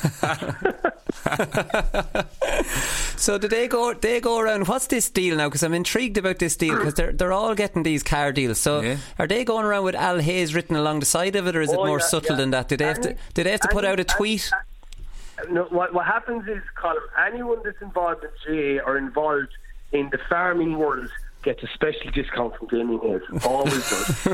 So do they go they go around, what's this deal now, because I'm intrigued about this deal, because they're, they're all getting these car deals, so yeah. are they going around with Al Hayes written along the side of it, or is it oh, more yeah, subtle yeah. than that? Do they have to, do they have to put out a tweet? And, no, what, what happens is, Colin, anyone that's involved in G A or involved in the farming world gets a special discount from Damien Hayes. Always does.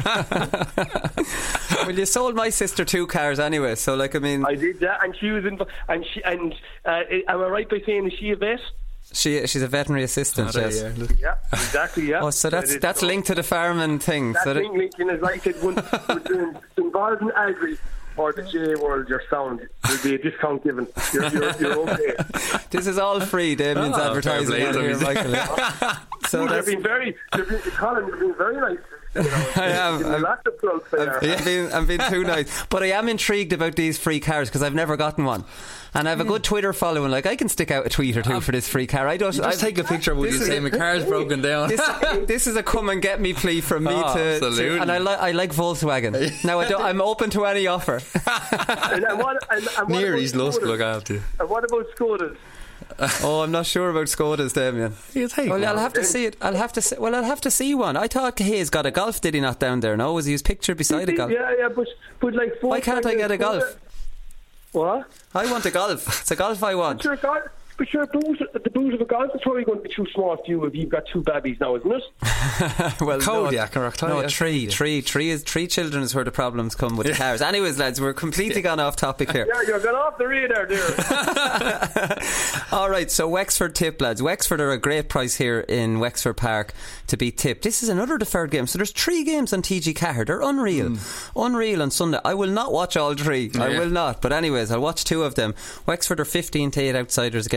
Well, you sold my sister two cars anyway, so like I mean, I did that, and she was in, and she and uh, am I right by saying is she a vet? She she's a veterinary assistant. Oh, yes. Yeah. yeah, exactly. Yeah. Oh, so that's that's linked to the farming thing. That's so that linking is like it when when involved in agri or the J world, you're sound. There'll be a discount given. You're, you're, you're okay. This is all free. Damien's oh, advertising here, Michael. So that's been very, been, Colin, you've been very nice. You know, I am. I'm, I'm, I'm, being, I'm being too nice, but I am intrigued about these free cars because I've never gotten one, and I have a good Twitter following. Like I can stick out a tweet or two for this free car. I don't. You just take a picture of what you say. My car's broken down. This, this is a come and get me plea from me oh, to, to, and I like I like Volkswagen. Now I don't, I'm open to any offer. and, and what, and, and Near his lost look after you. And what about Skodas? Oh, I'm not sure about Skodas, Damien. You take well, one. I'll have to see it. I'll have to see. Well, I'll have to see one. I thought Hayes got a Golf. Did he not down there? No, was he his picture beside a Golf? Yeah, yeah, but but like. Why can't I get a Golf? What? I want a Golf. It's a Golf I want. But you're a golf. But your boot, the boot of a Golf is probably going to be too small for you if you've got two babbies now, isn't it? Well, Kodiak no, or Octavia. No, three, three, three is three children is where the problems come with the cars. Anyways, lads, we're completely gone off topic here. Yeah, you've gone off the radar there. All right, so Wexford Tip, lads. Wexford are a great price here in Wexford Park to be tipped. This is another deferred game. So there's three games on T G Cahir. They're unreal, mm. unreal on Sunday. I will not watch all three. Yeah. I will not. But anyways, I'll watch two of them. Wexford are fifteen to eight outsiders against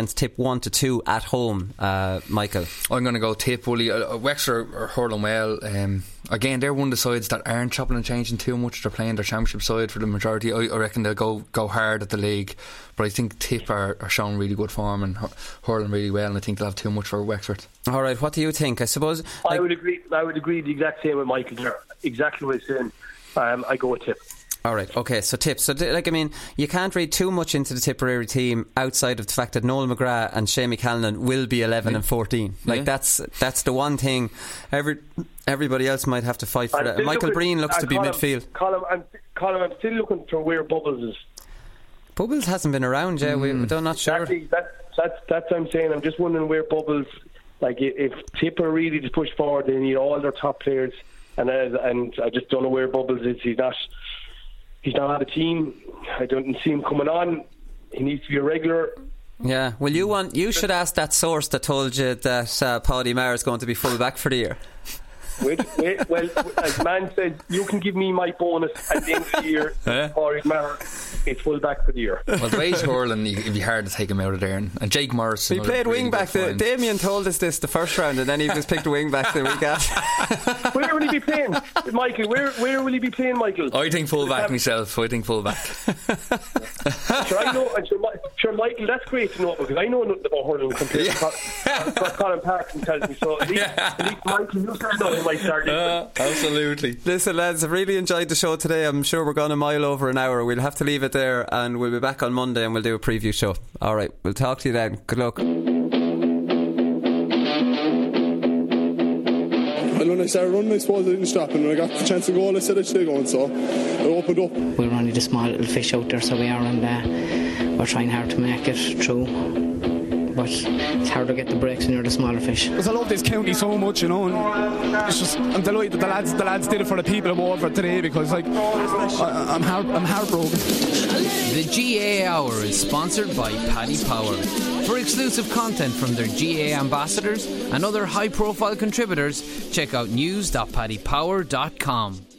against Tip one to two at home. Uh, Michael, I'm going to go Tip. Wooly. Uh, Wexford are hurling well. Um, again, they're one of the sides that aren't chopping and changing too much. They're playing their championship side for the majority. I, I reckon they'll go go hard at the league, but I think Tip are, are showing really good form and hurling really well, and I think they'll have too much for Wexford. All right, what do you think? I suppose I would agree. I would agree the exact same with Michael there. Exactly what he's saying. Um, I go with Tip. All right, okay, so Tip. So, like, I mean, you can't read too much into the Tipperary team outside of the fact that Noel McGrath and Shamie Callanan will be eleven yeah. and fourteen. Like, yeah. that's that's the one thing. Every everybody else might have to fight for that. Michael looking, Breen looks to be Colin, midfield. Colin, I'm, Colin, I'm still looking for where Bubbles is. Bubbles hasn't been around, yeah. Mm. We, we're not sure. Exactly. That, that's that's what I'm saying. I'm just wondering where Bubbles. Like, if Tip are really to push forward, they need all their top players, and uh, and I just don't know where Bubbles is. He's not. He's not on the team. I don't see him coming on. He needs to be a regular. Yeah. Well, you want you should ask that source that told you that uh, Paddy Maher is going to be full back for the year. Wait, wait. Well, as man said, you can give me my bonus at the end of the year. Yeah. Paddy Maher is full back for the year. Well, the way he's hurling, it'd be hard to take him out of there. And, and Jake Morris. He played really wing back. The, Damien told us this the first round, and then he just picked a wing back the week after. Where will he be playing, Michael? Where where will he be playing, Michael? I think full back myself. I think full back. Sure, I know. Sure, sure, Michael. That's great to know because I know nothing about hurling compared yeah. to what Colin Parkinson tells me. So at least, yeah. at least Michael, you start knowing my start. Uh, absolutely. Listen, lads, I've really enjoyed the show today. I'm sure we're going a mile over an hour. We'll have to leave it there, and we'll be back on Monday and we'll do a preview show. All right, we'll talk to you then. Good luck. Well, when I started running, I suppose I didn't stop, and when I got the chance to go, I said I'd stay going, so I opened up. We're only the small little fish out there, so we are, and uh, we're trying hard to make it through. But it's hard to get the breaks when you're the smaller fish. Because I love this county so much, you know, and it's just, I'm delighted that the lads, the lads did it for the people of Waterford today, because like I, I'm heart, I'm heartbroken. The G A A Hour is sponsored by Paddy Power. For exclusive content from their G A A ambassadors and other high-profile contributors, check out news dot paddy power dot com.